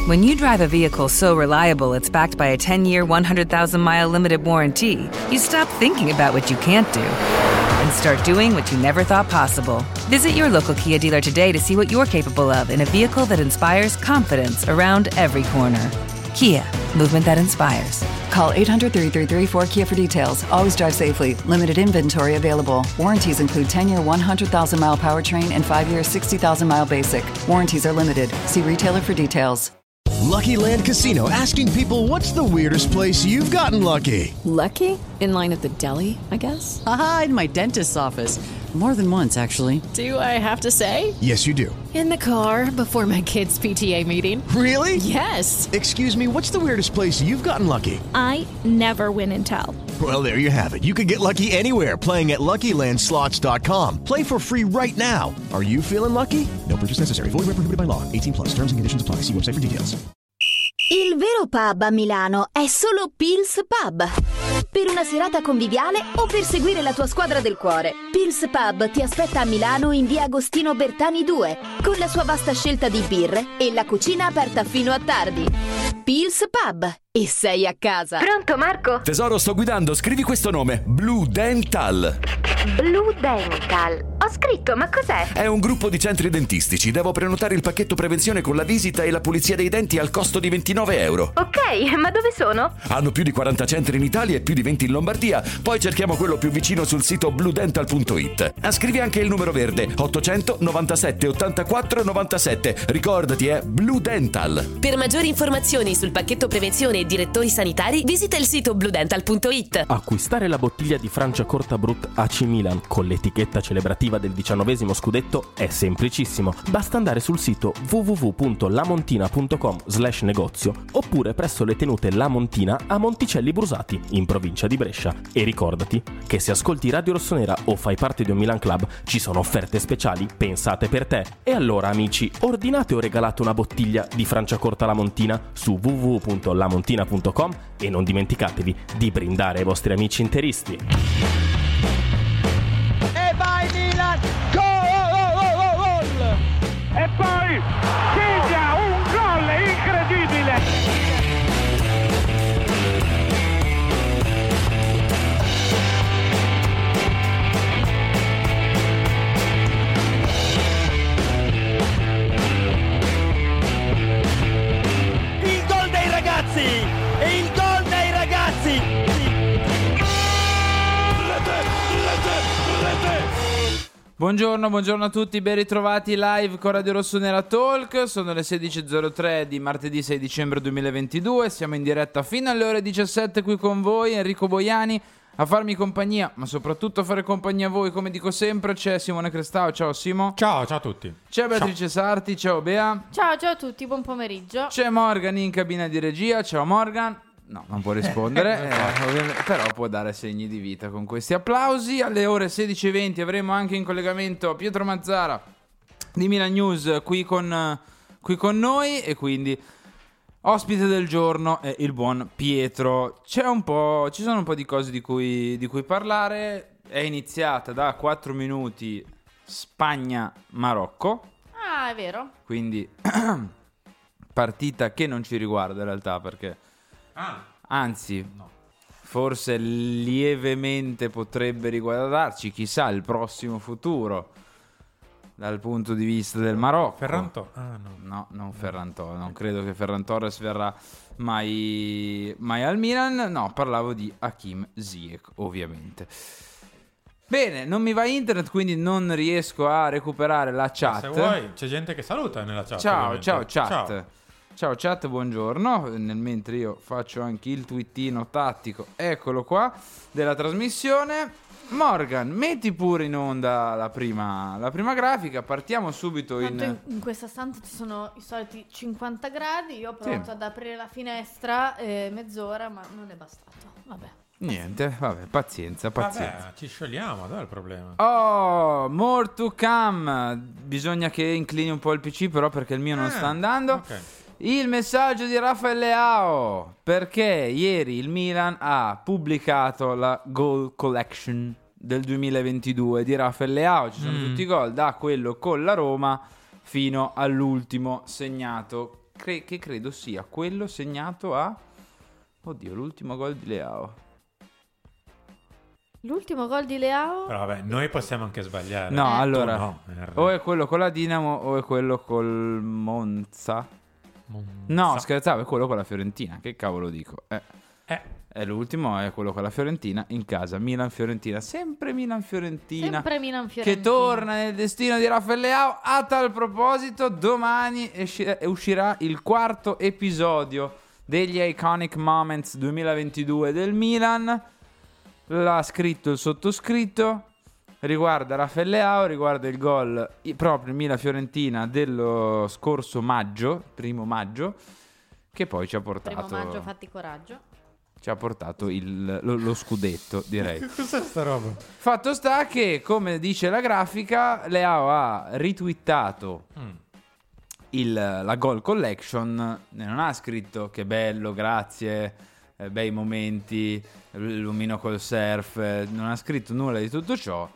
When you drive a vehicle so reliable it's backed by a 10-year, 100,000-mile limited warranty, you stop thinking about what you can't do and start doing what you never thought possible. Visit your local Kia dealer today to see what you're capable of in a vehicle that inspires confidence around every corner. Kia, movement that inspires. Call 800-333-4KIA for details. Always drive safely. Limited inventory available. Warranties include 10-year 100,000-mile powertrain and 5-year 60,000-mile basic. Warranties are limited. See retailer for details. Lucky Land Casino, asking people, what's the weirdest place you've gotten lucky? Lucky? In line at the deli, I guess? Aha, in my dentist's office. More than once, actually. Do I have to say? Yes, you do. In the car before my kids' PTA meeting. Really? Yes. Excuse me, what's the weirdest place you've gotten lucky? I never win and tell. Well, there you have it. You can get lucky anywhere, playing at LuckyLandSlots.com. Play for free right now. Are you feeling lucky? No purchase necessary. Void where prohibited by law. 18+. Terms and conditions apply. See website for details. Il vero pub a Milano è solo Pils Pub. Per una serata conviviale o per seguire la tua squadra del cuore, Pils Pub ti aspetta a Milano in via Agostino Bertani 2, con la sua vasta scelta di birre e la cucina aperta fino a tardi. Pils Pub. E sei a casa. Pronto, Marco? Tesoro, sto guidando, scrivi questo nome: Blue Dental. Blue Dental. Ho scritto, ma cos'è? È un gruppo di centri dentistici. Devo prenotare il pacchetto prevenzione con la visita e la pulizia dei denti al costo di 29 euro. Ok, ma dove sono? Hanno più di 40 centri in Italia e più di 20 in Lombardia. Poi cerchiamo quello più vicino sul sito bluedental.it. Scrivi anche il numero verde: 800 97 84 97. Ricordati, è Blue Dental. Per maggiori informazioni sul pacchetto prevenzione e direttori sanitari, visita il sito bluedental.it. Acquistare la bottiglia di Franciacorta Brut AC Milan con l'etichetta celebrativa del 19° scudetto è semplicissimo. Basta andare sul sito www.lamontina.com/negozio oppure presso le tenute La Montina a Monticelli Brusati, in provincia di Brescia. E ricordati che se ascolti Radio Rossonera o fai parte di un Milan Club ci sono offerte speciali pensate per te. E allora, amici, ordinate o regalate una bottiglia di Franciacorta La Montina su www.lamontina.com e non dimenticatevi di brindare ai vostri amici interisti. E vai Milan, gol! E poi segna un gol incredibile! Il gol dei ragazzi! E il gol dei ragazzi! Buongiorno a tutti, ben ritrovati live con Radio Rossonera Talk. Sono le 16.03 di martedì 6 dicembre 2022. Siamo in diretta fino alle ore 17 qui con voi, Enrico Boiani a farmi compagnia, ma soprattutto a fare compagnia a voi, come dico sempre. C'è Simone Crestao, ciao Simo. Ciao a tutti. C'è Beatrice Sarti, ciao Bea. Ciao a tutti, buon pomeriggio. C'è Morgan in cabina di regia, ciao Morgan. No, non può rispondere, però può dare segni di vita con questi applausi. Alle ore 16.20 avremo anche in collegamento Pietro Mazzara di Milan News qui con noi, e quindi ospite del giorno è il buon Pietro. Ci sono un po' di cose di cui parlare. È iniziata da 4 minuti Spagna-Marocco. Ah, è vero. Quindi partita che non ci riguarda in realtà, perché anzi, no, forse lievemente potrebbe riguardarci, chissà, il prossimo futuro dal punto di vista del Marocco. Ferran No, non Ferran Torres. Non credo che Ferran Torres verrà mai al Milan. No, parlavo di Hakim Ziyech, ovviamente. Bene, non mi va internet, quindi non riesco a recuperare la chat. Se vuoi, c'è gente che saluta nella chat. Ciao chat. Ciao chat, buongiorno. Nel mentre io faccio anche il tweetino tattico, eccolo qua, della trasmissione. Morgan, metti pure in onda la prima grafica. Partiamo subito in questa stanza ci sono i soliti 50 gradi. Io ho provato ad aprire la finestra mezz'ora, ma non è bastato. Vabbè. Niente, vabbè, pazienza. Vabbè, ci sciogliamo, dov'è il problema? Oh, more to come. Bisogna che inclini un po' il PC, però, perché il mio non sta andando. Ok. Il messaggio di Rafael Leao, perché ieri il Milan ha pubblicato la goal collection del 2022 di Rafael Leao. Ci sono tutti i gol, da quello con la Roma fino all'ultimo segnato che credo sia quello segnato a... Oddio, l'ultimo gol di Leao. L'ultimo gol di Leao? Però vabbè, noi possiamo anche sbagliare. No, allora, no, o è quello con la Dinamo o è quello col Monza. No, scherzavo, è quello con la Fiorentina. Che cavolo dico? È l'ultimo, è quello con la Fiorentina in casa. Milan-Fiorentina, sempre Milan-Fiorentina. Sempre Milan-Fiorentina. Che torna nel destino di Raffaele Leao. A tal proposito, domani uscirà il 4º episodio degli Iconic Moments 2022 del Milan. L'ha scritto il sottoscritto. Riguarda Raffaele Leao, riguarda il gol proprio in Milan-Fiorentina dello scorso maggio, 1° maggio, che poi ci ha portato... 1° maggio, fatti coraggio. Ci ha portato lo scudetto, direi. Cos'è sta roba? Fatto sta che, come dice la grafica, Leao ha retweetato la Goal Collection. Non ha scritto che bello, grazie, bei momenti, l'omino col surf. Non ha scritto nulla di tutto ciò.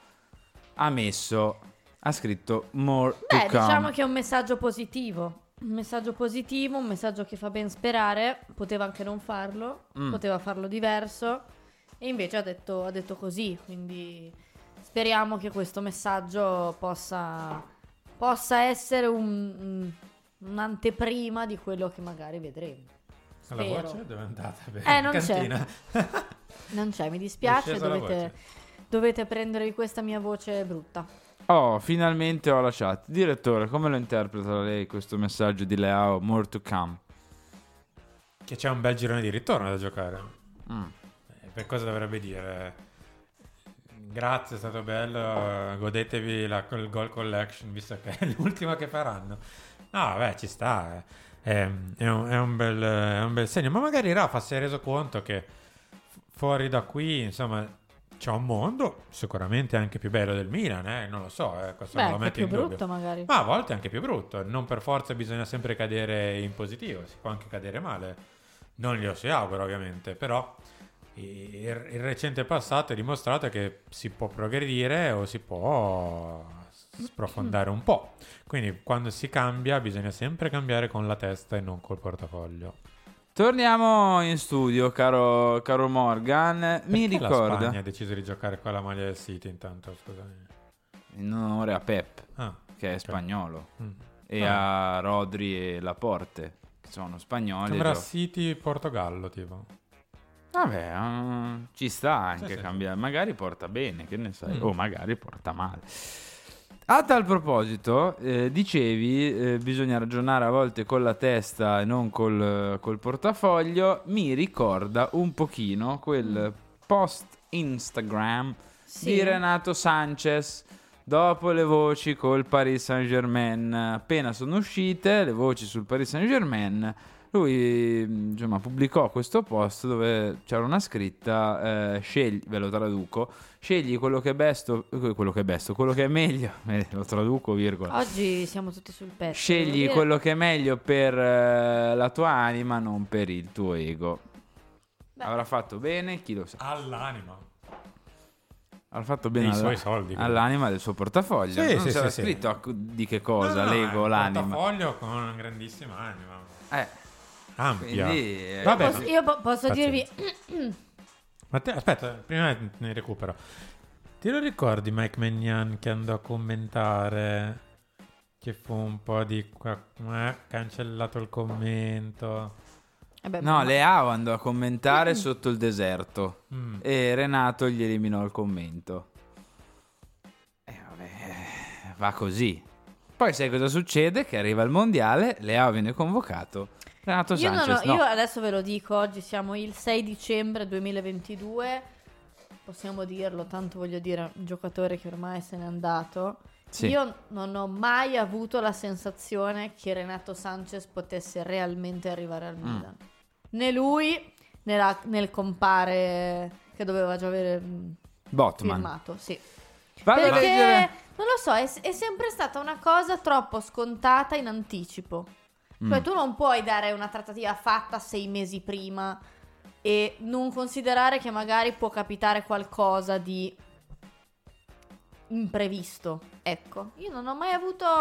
Ha scritto more to come. Diciamo che è un messaggio positivo. Un messaggio positivo, un messaggio che fa ben sperare. Poteva anche non farlo, poteva farlo diverso, e invece ha detto così. Quindi speriamo che questo messaggio possa essere un'anteprima di quello che magari vedremo. La Spero. voce dove è andata? Bene, non cantina. Non c'è, mi dispiace, È scesa la voce. dovete prendervi questa mia voce brutta. Oh, finalmente ho la chat. Direttore, come lo interpreta lei questo messaggio di Leao, more to come? Che c'è un bel girone di ritorno da giocare. Per cosa dovrebbe dire? Grazie, è stato bello, godetevi il goal collection, visto che è l'ultima che faranno. No, vabbè, ci sta. È un bel segno. Ma magari Rafa si è reso conto che fuori da qui, insomma, c'è un mondo sicuramente anche più bello del Milan, non lo so, questo non lo metto in dubbio. Più brutto magari. Ma a volte anche più brutto, non per forza bisogna sempre cadere in positivo, si può anche cadere male. Non glielo si auguro ovviamente, però il recente passato ha dimostrato che si può progredire o si può sprofondare un po'. Quindi quando si cambia bisogna sempre cambiare con la testa e non col portafoglio. Torniamo in studio, caro Morgan. Mi Perché ricorda... la Spagna ha deciso di giocare con la maglia del City intanto, scusami. In onore a Pep, che è spagnolo, e a Rodri e Laporte, che sono spagnoli. Sembra City Portogallo, tipo. Vabbè, ci sta anche sì. cambiare. Magari porta bene, che ne sai, o magari porta male. A tal proposito, dicevi, bisogna ragionare a volte con la testa e non col portafoglio. Mi ricorda un pochino quel post Instagram di Renato Sanchez dopo le voci col Paris Saint-Germain. Appena sono uscite le voci sul Paris Saint-Germain, lui insomma pubblicò questo post dove c'era una scritta, scegli, ve lo traduco, scegli quello che è meglio, lo traduco virgola. Oggi siamo tutti sul pezzo. Scegli quello che è meglio per la tua anima, non per il tuo ego. Avrà fatto bene, chi lo sa. All'anima. Avrà fatto bene dei suoi soldi, all'anima del suo portafoglio. Sì, non sì, sarà sì, scritto di che cosa, no, l'ego, l'anima. Un portafoglio con una grandissima anima. Ampia. Quindi, Vabbè, io posso dirvi. Ma aspetta, prima ne recupero. Ti lo ricordi Mike Maignan che andò a commentare? Che fu un po' di cancellato il commento. No, Leao andò a commentare sotto il deserto e Renato gli eliminò il commento. Vabbè, va così. Poi sai cosa succede? Che arriva il mondiale, Leao viene convocato. Renato Sanchez no. Io adesso ve lo dico, oggi siamo il 6 dicembre 2022, possiamo dirlo, tanto voglio dire, un giocatore che ormai se n'è andato. Sì. Io non ho mai avuto la sensazione che Renato Sanchez potesse realmente arrivare al Milan. Né lui, né nel compare che doveva già avere Botman firmato. Sì. Perché, non lo so, è sempre stata una cosa troppo scontata in anticipo. Cioè tu non puoi dare una trattativa fatta 6 mesi prima e non considerare che magari può capitare qualcosa di imprevisto. Ecco, io non ho mai avuto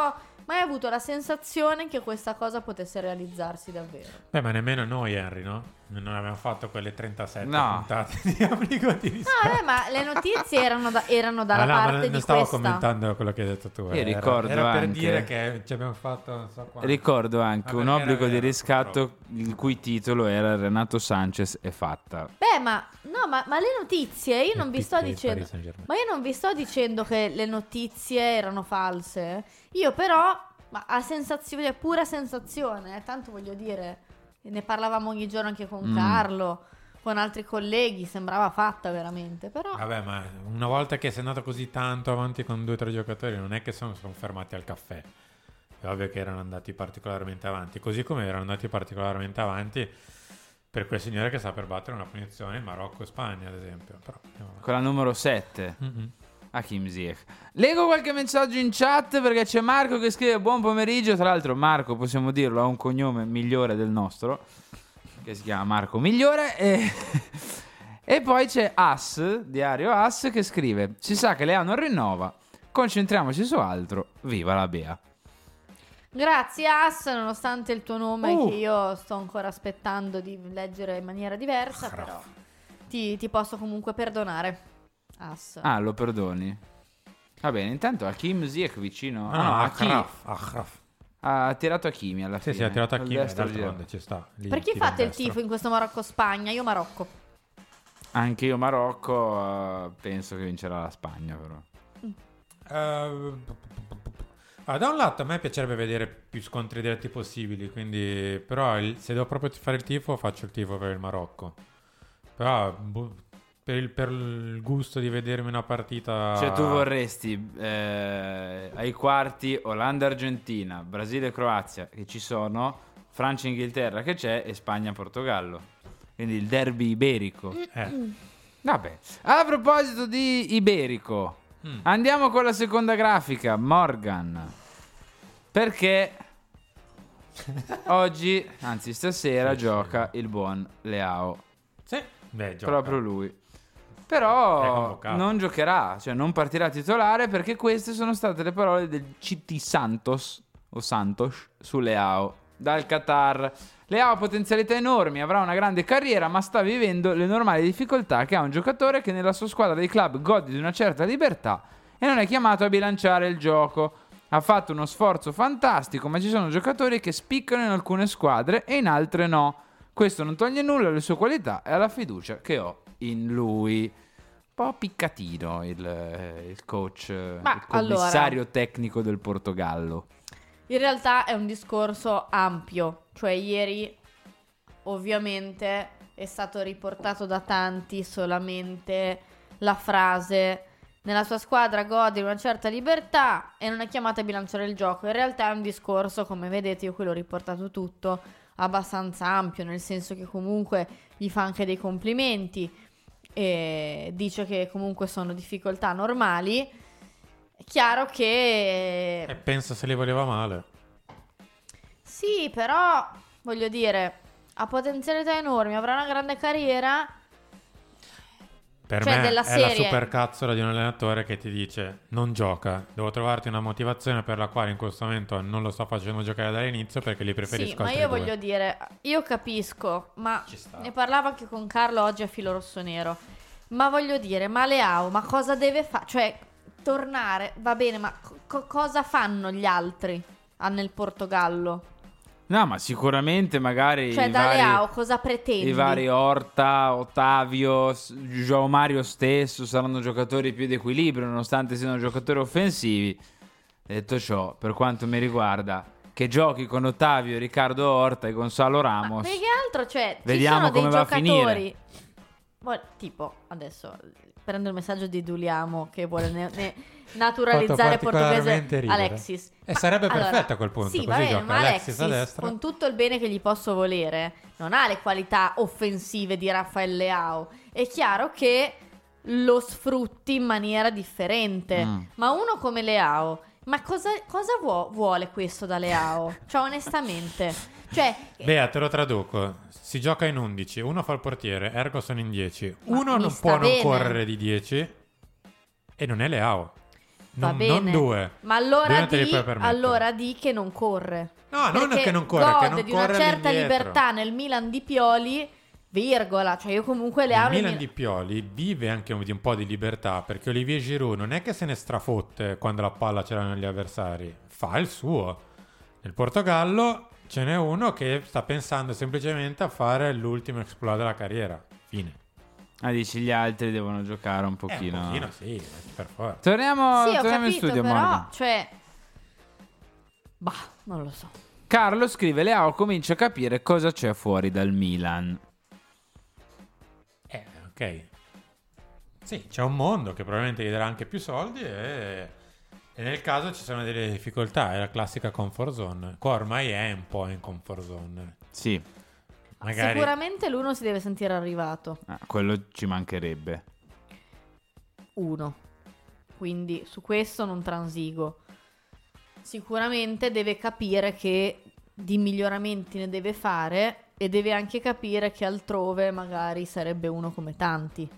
mai avuto la sensazione che questa cosa potesse realizzarsi davvero. Beh, ma nemmeno noi, Henry, no? Non abbiamo fatto quelle 37 No. puntate di obbligo di riscatto. No, ma le notizie erano dalla parte ma di non stavo questa. commentando quello che hai detto tu. Io ricordo era per anche- dire che ci abbiamo fatto non so quanto. Ricordo anche Ma un perché obbligo era di vero, riscatto il cui titolo era Renato Sanchez è fatta. Beh, ma le notizie, io non vi sto Paris dicendo. Saint-Germain. Ma io non vi sto dicendo che le notizie erano false. Io però, ma a sensazione, pura sensazione, tanto voglio dire, ne parlavamo ogni giorno anche con Carlo, con altri colleghi, sembrava fatta veramente, però Vabbè, ma una volta che sei andato così tanto avanti con 2 o 3 giocatori, non è che sono fermati al caffè. È ovvio che erano andati particolarmente avanti, così come erano andati particolarmente avanti per quel signore che sta per battere una punizione in Marocco e Spagna, ad esempio. Però, Con la numero 7. Hakim Ziyech. Leggo qualche messaggio in chat perché c'è Marco che scrive buon pomeriggio. Tra l'altro Marco, possiamo dirlo, ha un cognome migliore del nostro, che si chiama Marco Migliore. E poi c'è As, Diario As, che scrive: si sa che Leao non rinnova, concentriamoci su altro, viva la Bea. grazie As, nonostante il tuo nome che io sto ancora aspettando di leggere in maniera diversa, però ti posso comunque perdonare, As. Ah, lo perdoni? Va bene, intanto Hakim Ziyech vicino. Achraf. Ha tirato Hakimi alla fine. Sì, ha tirato Al Hakimi, destro d'altronde ci sta. Lì Per chi tira fate il destro. tifo in questo Marocco-Spagna? Io Marocco. Anche io Marocco, penso che vincerà la Spagna però. Da un lato a me piacerebbe vedere più scontri diretti possibili, quindi però se devo proprio fare il tifo faccio il tifo per il Marocco. Però per il gusto di vedermi una partita, Cioè tu vorresti ai quarti Olanda-Argentina, Brasile-Croazia che ci sono, Francia-Inghilterra che c'è e Spagna-Portogallo. Quindi il derby iberico. Vabbè. A proposito di iberico, andiamo con la seconda grafica, Morgan. Perché oggi, anzi stasera, gioca il buon Leao. Sì, beh, gioca. Proprio lui. È Però convocato. non giocherà, cioè non partirà titolare perché queste sono state le parole del CT Santos o Santos su Leao dal Qatar. Leao ha potenzialità enormi, avrà una grande carriera, ma sta vivendo le normali difficoltà che ha un giocatore che nella sua squadra dei club gode di una certa libertà e non è chiamato a bilanciare il gioco. Ha fatto uno sforzo fantastico, ma ci sono giocatori che spiccano in alcune squadre e in altre no. Questo non toglie nulla alle sue qualità e alla fiducia che ho in lui. Un po' piccatino il coach, il commissario tecnico del Portogallo. In realtà è un discorso ampio, cioè ieri ovviamente è stato riportato da tanti solamente la frase nella sua squadra gode di una certa libertà e non è chiamata a bilanciare il gioco. In realtà è un discorso, come vedete io qui l'ho riportato tutto, abbastanza ampio, nel senso che comunque gli fa anche dei complimenti e dice che comunque sono difficoltà normali. È chiaro che E penso se li voleva male. sì, però voglio dire, ha potenzialità enormi, avrà una grande carriera. Per Cioè, me della è la serie. supercazzola di un allenatore che ti dice non gioca, devo trovarti una motivazione per la quale in questo momento non lo sto facendo giocare dall'inizio perché li preferisco Sì, ma altri io due. voglio dire, io capisco, ma Ci sta. ne parlavo anche con Carlo oggi a filo rossonero. Ma voglio dire, ma Leao, ma cosa deve fare? Cioè, tornare, va bene, ma cosa fanno gli altri nel Portogallo? No, ma sicuramente magari Cioè, da Leao cosa pretendi? i vari Horta, Ottavio, João Mario stesso saranno giocatori più di equilibrio nonostante siano giocatori offensivi. Detto ciò, per quanto mi riguarda, che giochi con Ottavio, Riccardo Horta e Gonzalo Ramos, Ma che altro, cioè, vediamo ci sono come dei va a giocatori. finire. Tipo, adesso prendo il messaggio di Duliamo che vuole naturalizzare Fatto particolarmente portoghese ridere. Alexis. E sarebbe allora, perfetto a quel punto, sì, così va bene, gioca ma Alexis a destra. con tutto il bene che gli posso volere, non ha le qualità offensive di Rafael Leao. È chiaro che lo sfrutti in maniera differente. Ma uno come Leao, ma cosa vuole questo da Leao? Cioè, onestamente, cioè, Bea, te lo traduco. Si gioca in 11, uno fa il portiere, ergo sono in 10. Ma Uno mi non sta può non bene. correre di 10 e non è Leao. Va bene. Non 2. Ma allora di che non corre. No, non che non corre, gode che non di una corre certa all'indietro. libertà nel Milan di Pioli, virgola, cioè io comunque le Il aule Milan di Pioli vive anche di un po' di libertà, perché Olivier Giroud non è che se ne strafotte quando la palla ce l'hanno gli avversari, fa il suo. Nel Portogallo ce n'è uno che sta pensando semplicemente a fare l'ultimo exploit della carriera. Fine. Dici gli altri devono giocare un pochino. Un pochino sì, per forza. Torniamo ho in capito, studio, però, Morgan. cioè non lo so. Carlo scrive: Leao comincia a capire cosa c'è fuori dal Milan. Ok. Sì, c'è un mondo che probabilmente gli darà anche più soldi e nel caso ci sono delle difficoltà, è la classica comfort zone. Qua ormai è un po' in comfort zone. Sì. Magari... Sicuramente l'uno si deve sentire arrivato. Quello ci mancherebbe. Uno. Quindi su questo non transigo. Sicuramente deve capire che di miglioramenti ne deve fare e deve anche capire che altrove magari sarebbe uno come tanti.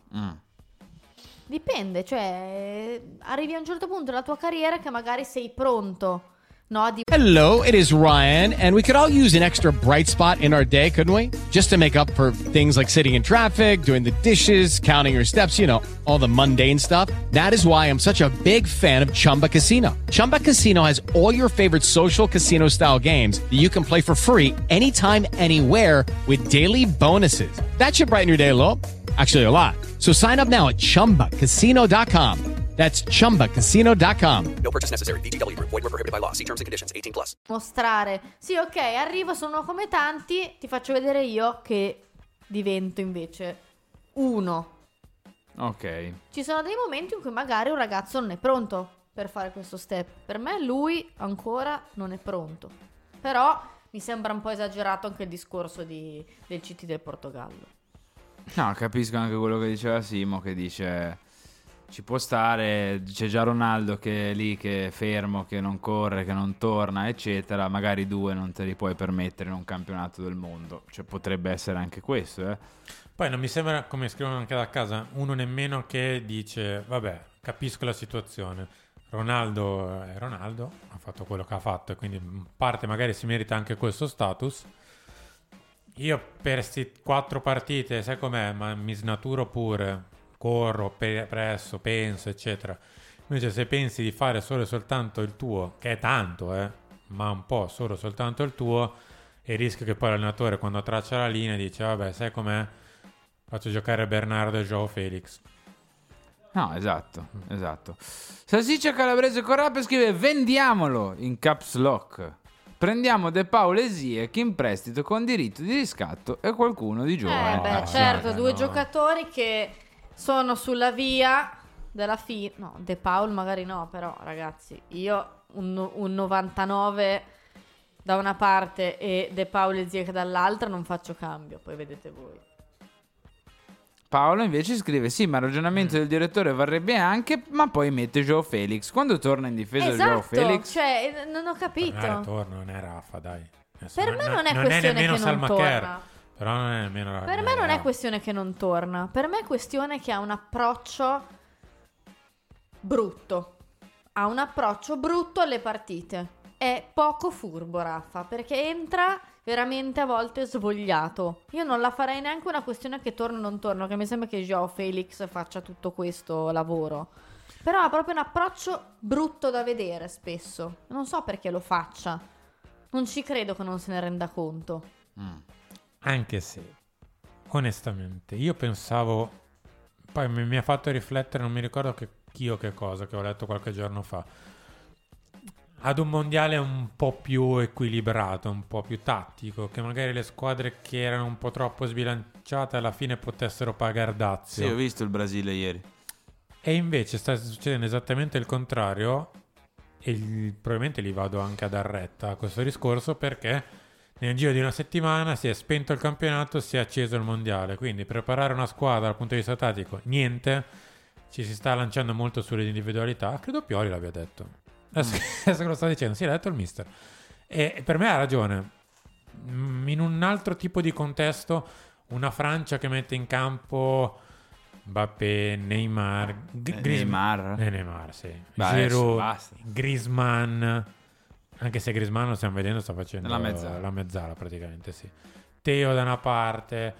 Dipende, cioè arrivi a un certo punto della tua carriera che magari sei pronto. Hello, it is Ryan, and we could all use an extra bright spot in our day, couldn't we? Just to make up for things like sitting in traffic, doing the dishes, counting your steps, you know, all the mundane stuff. That is why I'm such a big fan of Chumba Casino. Chumba Casino has all your favorite social casino-style games that you can play for free anytime, anywhere with daily bonuses. That should brighten your day a little. Actually, a lot. So sign up now at ChumbaCasino.com. That's ChumbaCasino.com. No purchase necessary. VGW Group. Void where prohibited by law. See terms and conditions. 18+. Mostrare. Sì, ok, arrivo, sono come tanti, ti faccio vedere io che divento invece uno. Ok. Ci sono dei momenti in cui magari un ragazzo non è pronto per fare questo step. Per me lui ancora non è pronto. Però mi sembra un po' esagerato anche il discorso del CT del Portogallo. No, capisco anche quello che diceva Simo, che dice... Ci può stare, c'è già Ronaldo che è lì, che è fermo, che non corre, che non torna, eccetera. Magari 2 non te li puoi permettere in un campionato del mondo. Cioè potrebbe essere anche questo, Poi non mi sembra, come scrivono anche da casa, uno nemmeno che dice, vabbè, capisco la situazione. Ronaldo è Ronaldo, ha fatto quello che ha fatto e quindi in parte magari si merita anche questo status. Io per queste 4 partite, sai com'è, ma mi snaturo pure... corro, presso, penso, eccetera. Invece se pensi di fare solo e soltanto il tuo, che è tanto, ma un po' solo soltanto il tuo, e rischi che poi l'allenatore quando traccia la linea dice vabbè, sai com'è? Faccio giocare Bernardo e João Felix. No, esatto. Salsiccia Calabrese Corrape scrive: vendiamolo in caps lock. Prendiamo De Paul e Ziyech in prestito con diritto di riscatto e qualcuno di giovane. Certo, 2 giocatori che sono sulla via della fine. No, De Paul magari no, però ragazzi, io un 99 da una parte e De Paul e Ziyech dall'altra non faccio cambio, poi vedete voi. Paolo invece scrive: sì, ma il ragionamento del direttore varrebbe anche, ma poi mette João Felix. Quando torna in difesa João Felix, cioè non ho capito. Non è Rafa, dai. Per me non è questione che non torna. Però non è nemmeno per me non è questione che non torna. Per me è questione che ha un approccio brutto. Ha un approccio brutto alle partite. È poco furbo Raffa, perché entra veramente a volte svogliato. Io non la farei neanche una questione che torna o non torna, che mi sembra che João Felix faccia tutto questo lavoro. Però ha proprio un approccio brutto da vedere spesso. Non so perché lo faccia. Non ci credo che non se ne renda conto. Anche se, onestamente, io pensavo... Poi mi ha fatto riflettere, non mi ricordo che cosa, che ho letto qualche giorno fa. Ad un mondiale un po' più equilibrato, un po' più tattico, che magari le squadre che erano un po' troppo sbilanciate alla fine potessero pagare dazio. Sì, ho visto il Brasile ieri. E invece sta succedendo esattamente il contrario, e probabilmente li vado anche a dar retta a questo discorso, perché nel giro di una settimana si è spento il campionato, si è acceso il mondiale, quindi preparare una squadra dal punto di vista tattico, niente, ci si sta lanciando molto sulle individualità, credo Pioli l'abbia detto, adesso che lo sta dicendo, sì, l'ha detto il mister, e per me ha ragione. In un altro tipo di contesto, una Francia che mette in campo Mbappé, Neymar, Neymar, sì. Beh, Giroud, basta. Griezmann, anche se Griezmann lo stiamo vedendo, sta facendo la mezzala praticamente, sì. Teo da una parte,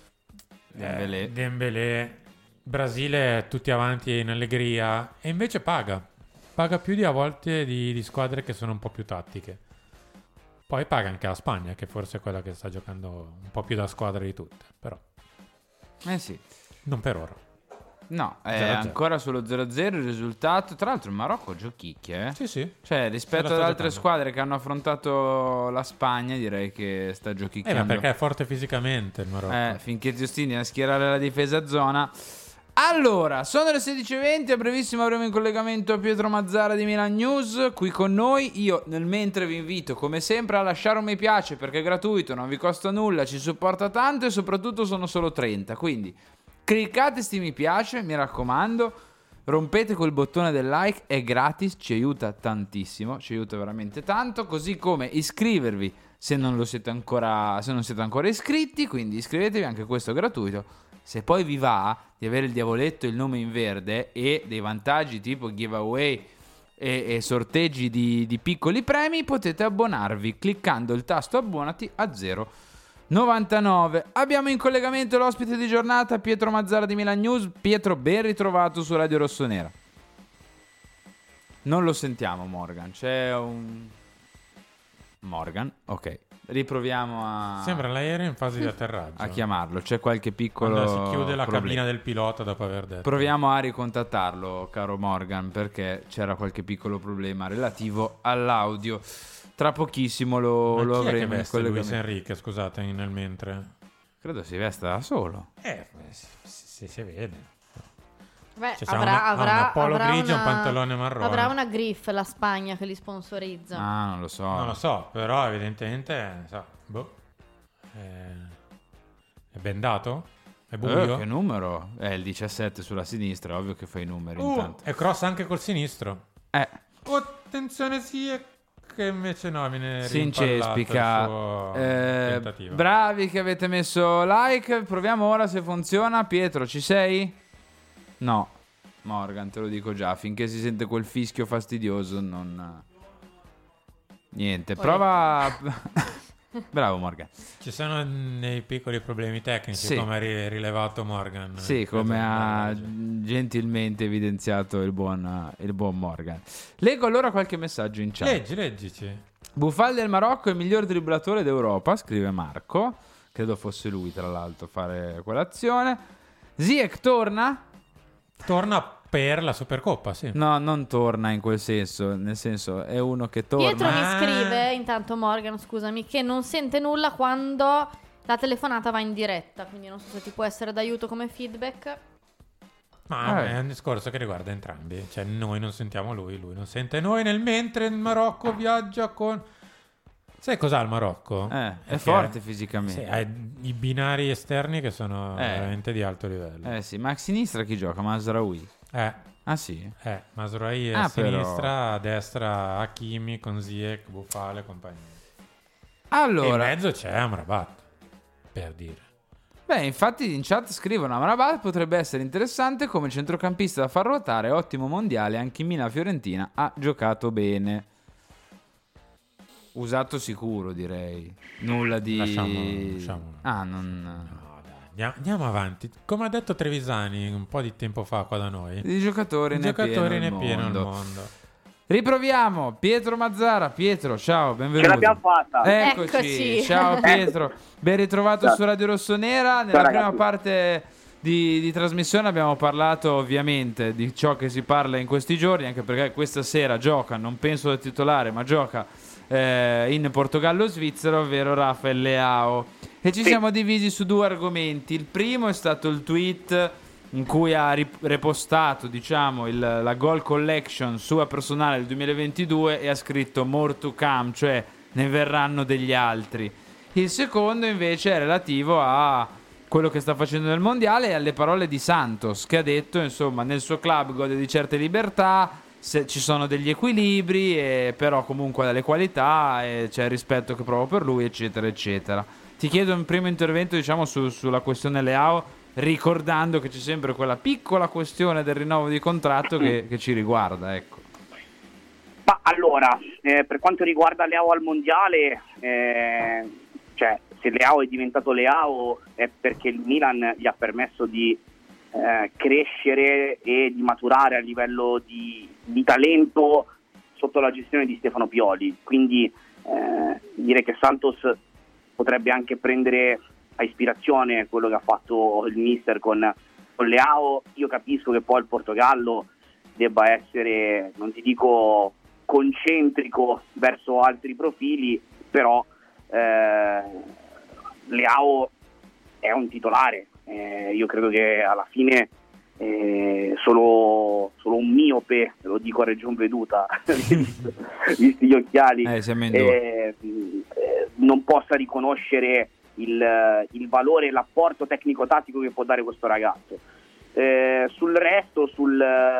Dembélé, Brasile tutti avanti in allegria, e invece paga più di a volte di squadre che sono un po' più tattiche. Poi paga anche la Spagna, che forse è quella che sta giocando un po' più da squadra di tutte, però sì, non per ora. No, è ancora sullo 0-0 il risultato. Tra l'altro il Marocco giochicchia, Sì. Cioè, rispetto ad altre squadre che hanno affrontato la Spagna, direi che sta giochicchiando. Ma perché è forte fisicamente il Marocco. Finché ti ostini a schierare la difesa a zona. Allora, sono le 16:20, a brevissimo avremo in collegamento Pietro Mazzara di Milan News qui con noi. Io nel mentre vi invito come sempre a lasciare un mi piace, perché è gratuito, non vi costa nulla, ci supporta tanto e soprattutto sono solo 30, quindi cliccate sti mi piace, mi raccomando, rompete quel bottone del like, è gratis, ci aiuta tantissimo, ci aiuta veramente tanto, così come iscrivervi se non siete ancora iscritti, quindi iscrivetevi, anche questo è gratuito. Se poi vi va di avere il diavoletto, il nome in verde e dei vantaggi tipo giveaway e sorteggi di piccoli premi, potete abbonarvi cliccando il tasto abbonati a 0,99. Abbiamo in collegamento l'ospite di giornata, Pietro Mazzara di Milan News. Pietro, ben ritrovato su Radio Rossonera. Non lo sentiamo Morgan, c'è un... Morgan, ok. Riproviamo a... Sembra l'aereo in fase di atterraggio. A chiamarlo, c'è qualche piccolo Quando si chiude la problema. cabina del pilota dopo aver detto. Proviamo a ricontattarlo, caro Morgan, perché c'era qualche piccolo problema relativo all'audio. Tra pochissimo lo chi avremo è che in veste collegamento. Luis Enrique, scusate, nel mentre? Credo si vesta da solo. Si vede. Beh, Cioè, una polo grigia e un pantalone marrone. Avrà una griff la Spagna che li sponsorizza. Ah, non lo so. Però evidentemente è bendato? È buio? Che numero? È il 17 sulla sinistra, ovvio che fai i numeri intanto. È cross anche col sinistro. Attenzione, che invece no, viene si rimpallato incespica. il suo tentativo. Bravi che avete messo like. Proviamo ora se funziona. Pietro, ci sei? No, Morgan, te lo dico già, finché si sente quel fischio fastidioso non... Niente, prova... Bravo Morgan. Ci sono dei piccoli problemi tecnici, come ha rilevato Morgan. Sì, come ha gentilmente evidenziato il buon Morgan. Leggo allora qualche messaggio in chat. Leggici. Buffal del Marocco è il miglior dribblatore d'Europa, scrive Marco. Credo fosse lui, tra l'altro, a fare quell'azione. Ziyech torna? Torna per la Supercoppa, sì. No, non torna in quel senso, nel senso è uno che torna. Pietro mi scrive, intanto Morgan, scusami, che non sente nulla quando la telefonata va in diretta, quindi non so se ti può essere d'aiuto come feedback. Ma è un discorso che riguarda entrambi, cioè noi non sentiamo lui non sente noi, nel mentre il Marocco viaggia con... Sai cos'ha il Marocco? È forte fisicamente. Sì, ha i binari esterni che sono veramente di alto livello. Sì, ma a sinistra chi gioca? Mazraoui. Ah sì? Mazraoui a sinistra, a destra Hakimi con Ziyech, Buffal e compagnia. Allora, e in mezzo c'è Amrabat, per dire. Beh, infatti in chat scrivono: Amrabat potrebbe essere interessante come centrocampista da far ruotare, ottimo mondiale, anche in Milan-Fiorentina ha giocato bene. Usato sicuro, direi. Nulla di... Lasciamo. Andiamo avanti. Come ha detto Trevisani un po' di tempo fa qua da noi, di giocatori ne è pieno il mondo. Riproviamo. Pietro Mazzara. Pietro, ciao, benvenuto. Ce l'abbiamo fatta. Eccoci. Ciao Pietro. Ben ritrovato su Radio Rossonera. Nella prima parte di trasmissione abbiamo parlato ovviamente di ciò che si parla in questi giorni, anche perché questa sera gioca, non penso da titolare, ma gioca in Portogallo-Svizzera, ovvero Rafael Leao, e ci siamo divisi su due argomenti. Il primo è stato il tweet in cui ha repostato, diciamo, la goal collection sua personale del 2022 e ha scritto more to come, cioè ne verranno degli altri. Il secondo invece è relativo a quello che sta facendo nel mondiale e alle parole di Santos, che ha detto, insomma, nel suo club gode di certe libertà, ci sono degli equilibri, però comunque ha delle qualità e c'è il rispetto che provo per lui, eccetera eccetera. Ti chiedo un primo intervento, diciamo, sulla questione Leao, ricordando che c'è sempre quella piccola questione del rinnovo di contratto che ci riguarda, ecco. Ma allora, per quanto riguarda Leao al mondiale, cioè se Leao è diventato Leao è perché il Milan gli ha permesso di crescere e di maturare a livello di talento sotto la gestione di Stefano Pioli, quindi direi che Santos potrebbe anche prendere a ispirazione quello che ha fatto il mister con Leao. Io capisco che poi il Portogallo debba essere, non ti dico concentrico verso altri profili, però Leao è un titolare. Io credo che alla fine solo un miope, lo dico a Region Veduta, visti gli occhiali, non possa riconoscere il valore e l'apporto tecnico-tattico che può dare questo ragazzo. Sul resto, sul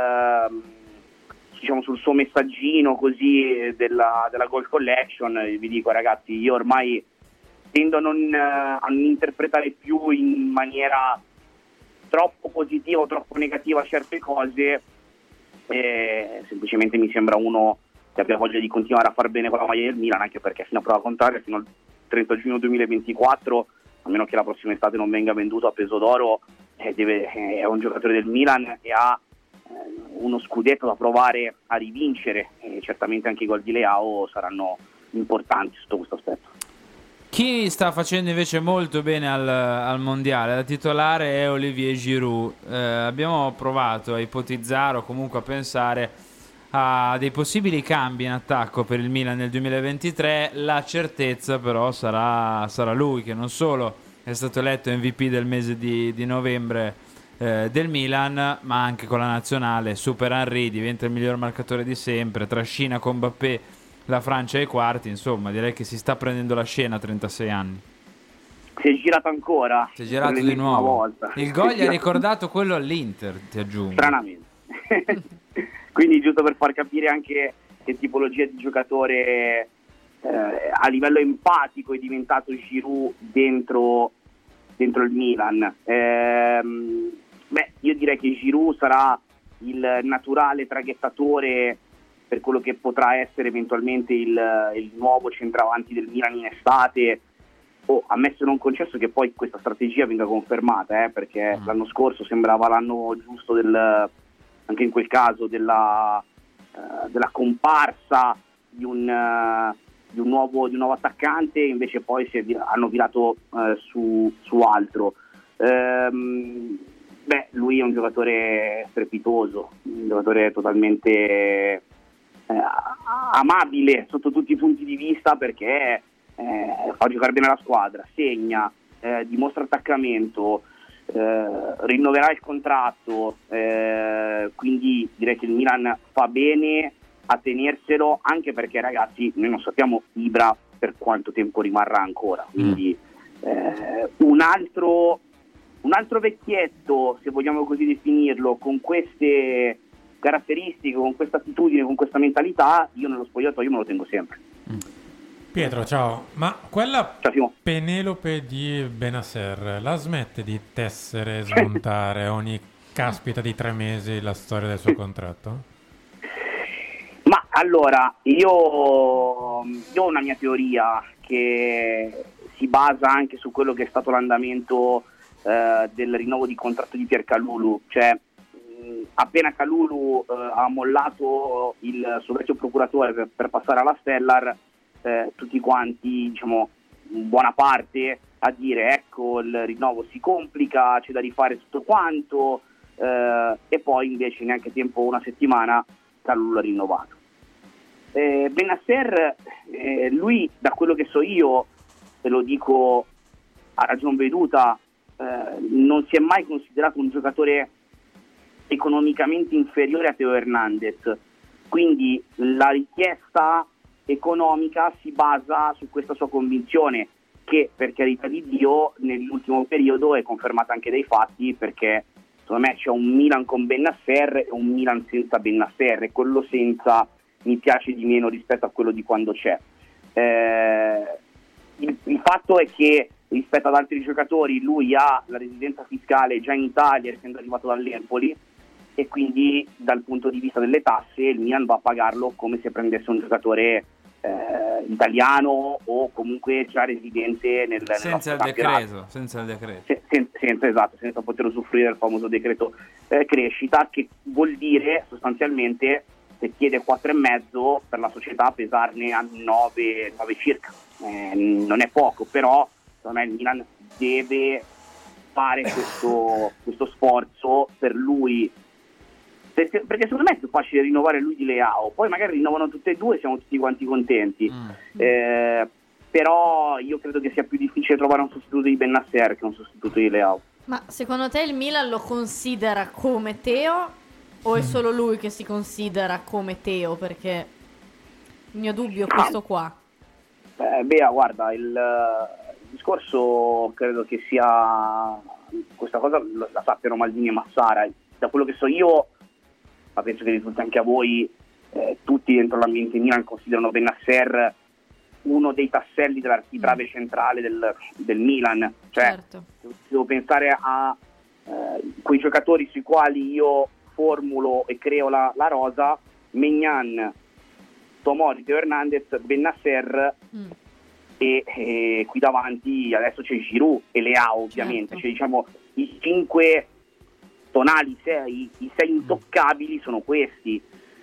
suo messaggino così della Goal Collection, vi dico ragazzi, io ormai tendo a non interpretare più in maniera troppo positiva o troppo negativa certe cose, semplicemente mi sembra uno che abbia voglia di continuare a far bene con la maglia del Milan, anche perché fino a prova contraria, fino al 30 giugno 2024, a meno che la prossima estate non venga venduto a peso d'oro, è un giocatore del Milan e ha uno scudetto da provare a rivincere, e certamente anche i gol di Leao saranno importanti sotto questo aspetto. Chi sta facendo invece molto bene al mondiale da titolare è Olivier Giroud. Abbiamo provato a ipotizzare o comunque a pensare a dei possibili cambi in attacco per il Milan nel 2023. La certezza però sarà lui, che non solo è stato eletto MVP del mese di novembre del Milan, ma anche con la nazionale supera Henry, diventa il miglior marcatore di sempre, trascina con Mbappé la Francia ai quarti. Insomma, direi che si sta prendendo la scena a 36 anni. Si è girato ancora. Si è girato di nuovo. Volta. Il gol gli ha ricordato quello all'Inter, ti aggiungo. Stranamente. Quindi giusto per far capire anche che tipologia di giocatore a livello empatico è diventato Giroud dentro il Milan. Io direi che Giroud sarà il naturale traghettatore per quello che potrà essere eventualmente il nuovo centravanti del Milan in estate, ammesso non concesso che poi questa strategia venga confermata, perché l'anno scorso sembrava l'anno giusto anche in quel caso della comparsa di un nuovo attaccante, invece poi hanno virato su altro. Lui è un giocatore strepitoso, un giocatore totalmente amabile sotto tutti i punti di vista, perché fa giocare bene la squadra, segna, dimostra attaccamento, rinnoverà il contratto, quindi direi che il Milan fa bene a tenerselo, anche perché ragazzi noi non sappiamo Ibra per quanto tempo rimarrà ancora, quindi un altro vecchietto, se vogliamo così definirlo, con queste caratteristiche, con questa attitudine, con questa mentalità, io nello spogliatoio me lo tengo sempre. Pietro, ciao. Ma quella Penelope di Benasser la smette di tessere e smontare ogni caspita di 3 mesi la storia del suo contratto? Ma allora, io ho una mia teoria che si basa anche su quello che è stato l'andamento del rinnovo di contratto di Piercalulu, cioè appena Calulu ha mollato il suo vecchio procuratore per passare alla Stellar, tutti quanti, buona parte, a dire ecco il rinnovo si complica, c'è da rifare tutto quanto, e poi invece neanche tempo una settimana Calulu l'ha rinnovato. Benasser, lui, da quello che so io, te lo dico a ragion veduta, non si è mai considerato un giocatore economicamente inferiore a Teo Hernandez, quindi la richiesta economica si basa su questa sua convinzione, che per carità di Dio nell'ultimo periodo è confermata anche dai fatti, perché secondo me c'è un Milan con Benasser e un Milan senza Benasser, e quello senza mi piace di meno rispetto a quello di quando c'è. Il fatto è che rispetto ad altri giocatori lui ha la residenza fiscale già in Italia, essendo arrivato dall'Empoli, e quindi dal punto di vista delle tasse il Milan va a pagarlo come se prendesse un giocatore italiano o comunque già residente senza il decreto, senza poter usufruire del famoso decreto crescita, che vuol dire sostanzialmente, se chiede 4,5 per la società, pesarne a 9 circa. Non è poco, però secondo me il Milan deve fare questo sforzo per lui, perché secondo me è più facile rinnovare lui di Leao, poi magari rinnovano tutte e due e siamo tutti quanti contenti. Però io credo che sia più difficile trovare un sostituto di Bennacer che un sostituto di Leao. Ma secondo te il Milan lo considera come Teo o è solo lui che si considera come Teo? Perché il mio dubbio è questo qua. Bea, guarda, il discorso credo che sia, questa cosa la sappiano Maldini e Massara. Da quello che so io, ma penso che risulti anche a voi, tutti dentro l'ambiente Milan considerano Bennacer uno dei tasselli dell'architrave centrale del Milan. Cioè, certo. Devo pensare a quei giocatori sui quali io formulo e creo la rosa: Maignan, Tomori, Teo Hernandez, Bennacer e qui davanti adesso c'è Giroud e Leao, ovviamente. Certo. Cioè, diciamo, i 5 tonali, i 6 intoccabili sono questi.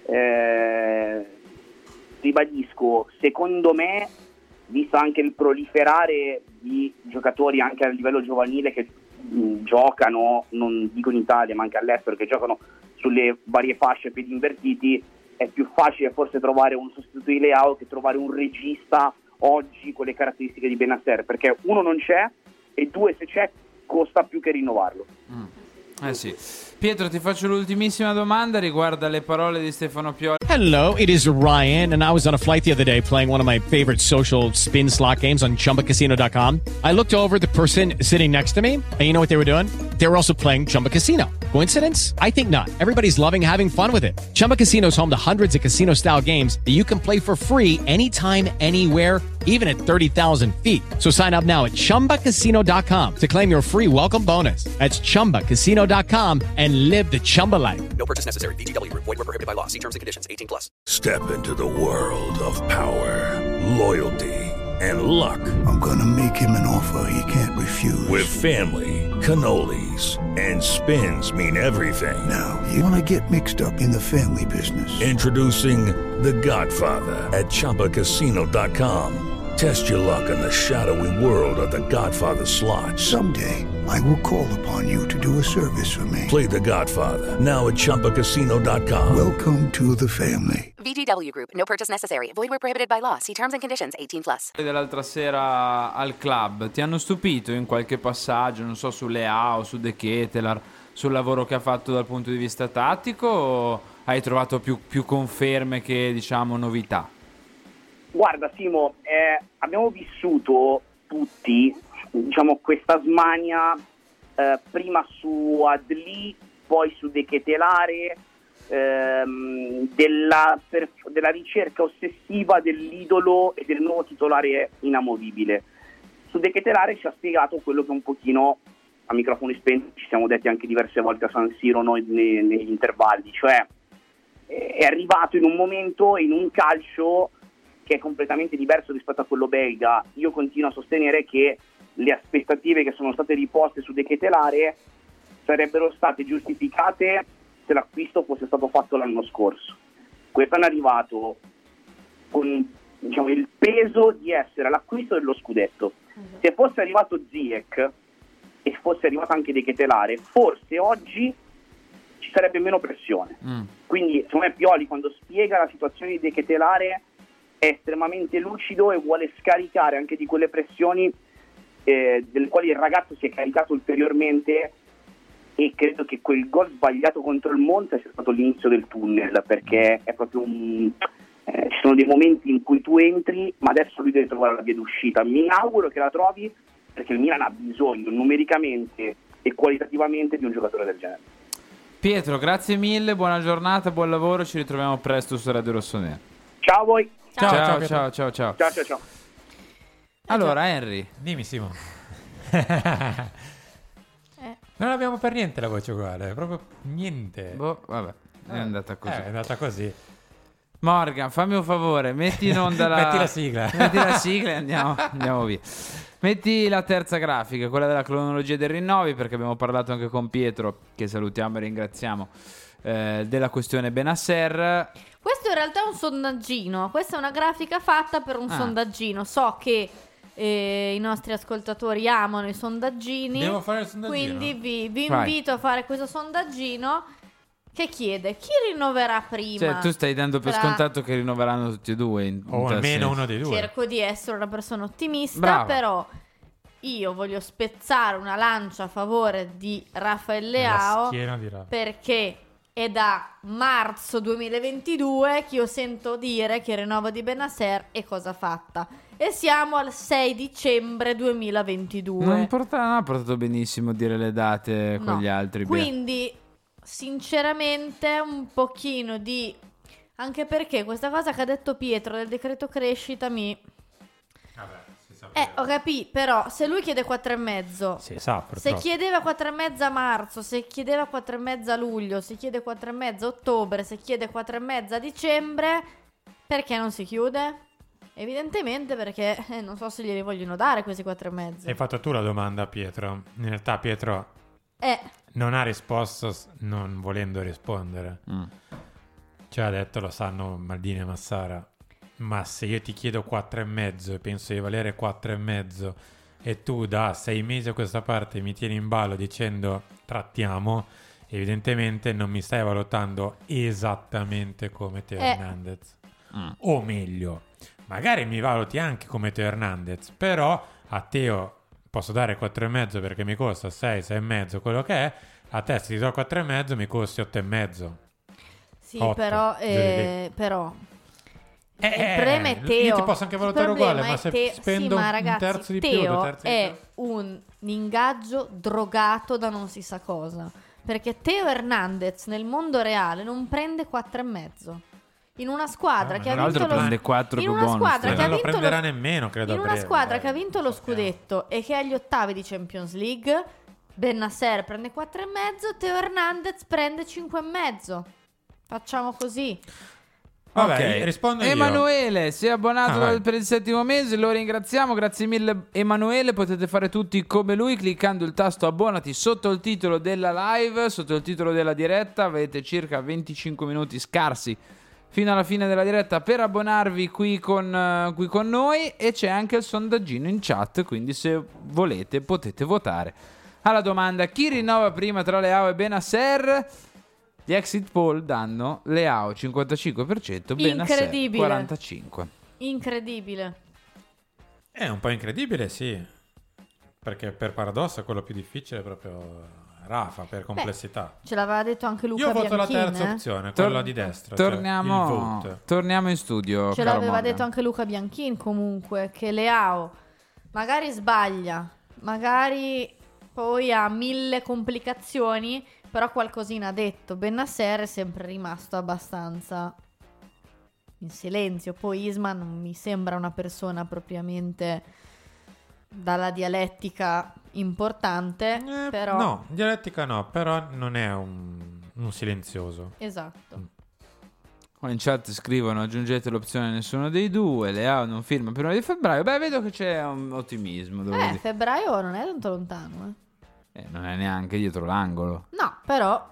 Ribadisco, secondo me, visto anche il proliferare di giocatori anche a livello giovanile che giocano, non dico in Italia ma anche all'estero, che giocano sulle varie fasce piedi invertiti, è più facile forse trovare un sostituto di Leao che trovare un regista oggi con le caratteristiche di Bennacer, perché uno non c'è e due, se c'è, costa più che rinnovarlo. Sì. Pietro, ti faccio l'ultimissima domanda, riguarda le parole di Stefano Pioli. Hello, it is Ryan, and I was on a flight the other day playing one of my favorite social spin slot games on ChumbaCasino.com. I looked over at the person sitting next to me, and you know what they were doing? They were also playing Chumba Casino. Coincidence? I think not. Everybody's loving having fun with it. Chumba Casino is home to hundreds of casino-style games that you can play for free anytime, anywhere, even at 30,000 feet. So sign up now at ChumbaCasino.com to claim your free welcome bonus. That's ChumbaCasino.com and live the Chumba life. No purchase necessary. VGW. Void where prohibited by law. See terms and conditions. 18+. Step into the world of power, loyalty, and luck. I'm gonna make him an offer he can't refuse. With family, cannolis, and spins mean everything. Now, you wanna get mixed up in the family business. Introducing The Godfather at ChumbaCasino.com. Test your luck in the shadowy world of The Godfather slot. Someday, I will call upon you to do a service for me. Play The Godfather, now at ChumbaCasino.com. Welcome to the family. VGW Group. No purchase necessary. Void where prohibited by law. See terms and conditions. 18+. Dell'altra sera al club, ti hanno stupito in qualche passaggio, non so, su Leao, su De Ketelaere, sul lavoro che ha fatto dal punto di vista tattico, o hai trovato più conferme che, diciamo, novità? Guarda Simo, abbiamo vissuto tutti, diciamo, questa smania prima su Adli, poi su De Ketelaere, della ricerca ossessiva dell'idolo e del nuovo titolare inamovibile. Su De Ketelaere ci ha spiegato quello che un pochino a microfoni spenti ci siamo detti anche diverse volte a San Siro noi negli intervalli, cioè è arrivato in un momento, in un calcio che è completamente diverso rispetto a quello belga. Io continuo a sostenere che le aspettative che sono state riposte su De Ketelaere sarebbero state giustificate se l'acquisto fosse stato fatto l'anno scorso. Quest'anno è arrivato con, diciamo, il peso di essere l'acquisto dello scudetto. Se fosse arrivato Ziyech e fosse arrivato anche De Ketelaere, forse oggi ci sarebbe meno pressione. Quindi secondo me Pioli, quando spiega la situazione di De Ketelaere, è estremamente lucido e vuole scaricare anche di quelle pressioni delle quali il ragazzo si è caricato ulteriormente, e credo che quel gol sbagliato contro il Monza sia stato l'inizio del tunnel, perché è proprio ci sono dei momenti in cui tu entri, ma adesso lui deve trovare la via d'uscita. Mi auguro che la trovi, perché il Milan ha bisogno numericamente e qualitativamente di un giocatore del genere. Pietro, grazie mille, buona giornata, buon lavoro, ci ritroviamo presto su Radio Rossonera. Ciao a voi. Ciao. Ciao. Allora, Henry, Dimmi, Simo. Non abbiamo per niente la voce uguale, proprio niente. Vabbè, è andata così. È andata così. Morgan, fammi un favore, metti in onda Metti la sigla. Metti la sigla e andiamo via. Metti la terza grafica, quella della cronologia dei rinnovi, perché abbiamo parlato anche con Pietro, che salutiamo e ringraziamo, della questione Benasser. Questo in realtà è un sondaggino. Questa è una grafica fatta per un sondaggino. So che i nostri ascoltatori amano i sondaggini. Devo fare il sondaggino. Quindi vi invito a fare questo sondaggino che chiede chi rinnoverà prima. Cioè, tu stai dando per scontato che rinnoveranno tutti e due. O almeno uno dei due. Cerco di essere una persona ottimista. Brava. Però io voglio spezzare una lancia a favore di Rafael Leao, perché è da marzo 2022 che io sento dire che il rinnovo di Benasser è cosa fatta. E siamo al 6 dicembre 2022. Non ha portato benissimo dire le date con gli altri. Quindi sinceramente un pochino di... Anche perché questa cosa che ha detto Pietro del decreto crescita ho capito, però se lui chiede 4,5, si sa, se chiedeva 4,5 a marzo, se chiedeva 4,5 a luglio, se chiede 4,5 a ottobre, se chiede 4,5 a dicembre, perché non si chiude? Evidentemente perché non so se glieli vogliono dare questi 4,5. Hai fatto tu la domanda a Pietro. In realtà Pietro non ha risposto non volendo rispondere. Cioè ha detto, lo sanno Maldini e Massara, ma se io ti chiedo 4,5 e penso di valere 4,5 e tu da 6 mesi a questa parte mi tieni in ballo dicendo trattiamo, evidentemente non mi stai valutando esattamente come Teo Hernandez. O meglio, magari mi valuti anche come Teo Hernandez, però a Teo posso dare 4,5 perché mi costa 6, 6,5, quello che è. A te se ti do 4,5 mi costi 8,5. Sì, 8, però il problema è Teo. Io ti posso anche valutare uguale, ma se spendo un terzo di più, Teo è un ingaggio drogato da non si sa cosa. Perché Teo Hernandez nel mondo reale non prende 4,5. In una squadra che ha vinto prende 4 in una squadra che ha vinto prenderà nemmeno, credo. In una squadra che ha vinto lo scudetto e che è agli ottavi di Champions League, Benasser prende 4,5, Teo Hernandez prende 5,5. Facciamo così. Vabbè, rispondo io. Emanuele si è abbonato per il 7° mese, lo ringraziamo, grazie mille Emanuele. Potete fare tutti come lui cliccando il tasto abbonati sotto il titolo della live, sotto il titolo della diretta. Avete circa 25 minuti scarsi fino alla fine della diretta per abbonarvi qui con noi, e c'è anche il sondaggino in chat, quindi se volete potete votare. Alla domanda chi rinnova prima tra Leao e Benasser, gli exit poll danno Leao 55%, Benasser 45%. Incredibile. È un po' incredibile, sì, perché per paradosso è quello più difficile proprio Rafa, per complessità. Ce l'aveva detto anche Luca Bianchin. Io voto Bianchin, la terza opzione, quella di destra. Torniamo in studio. Ce l'aveva detto anche Luca Bianchin comunque, che Leao magari sbaglia, magari poi ha 1000 complicazioni, però qualcosina ha detto. Benasser è sempre rimasto abbastanza in silenzio. Poi Isma non mi sembra una persona propriamente dalla dialettica importante, però... No, dialettica no, però non è un silenzioso. Esatto. In chat scrivono aggiungete l'opzione nessuno dei due, Leao non firma prima di febbraio. Beh, vedo che c'è un ottimismo. Febbraio non è tanto lontano, non è neanche dietro l'angolo. No, però...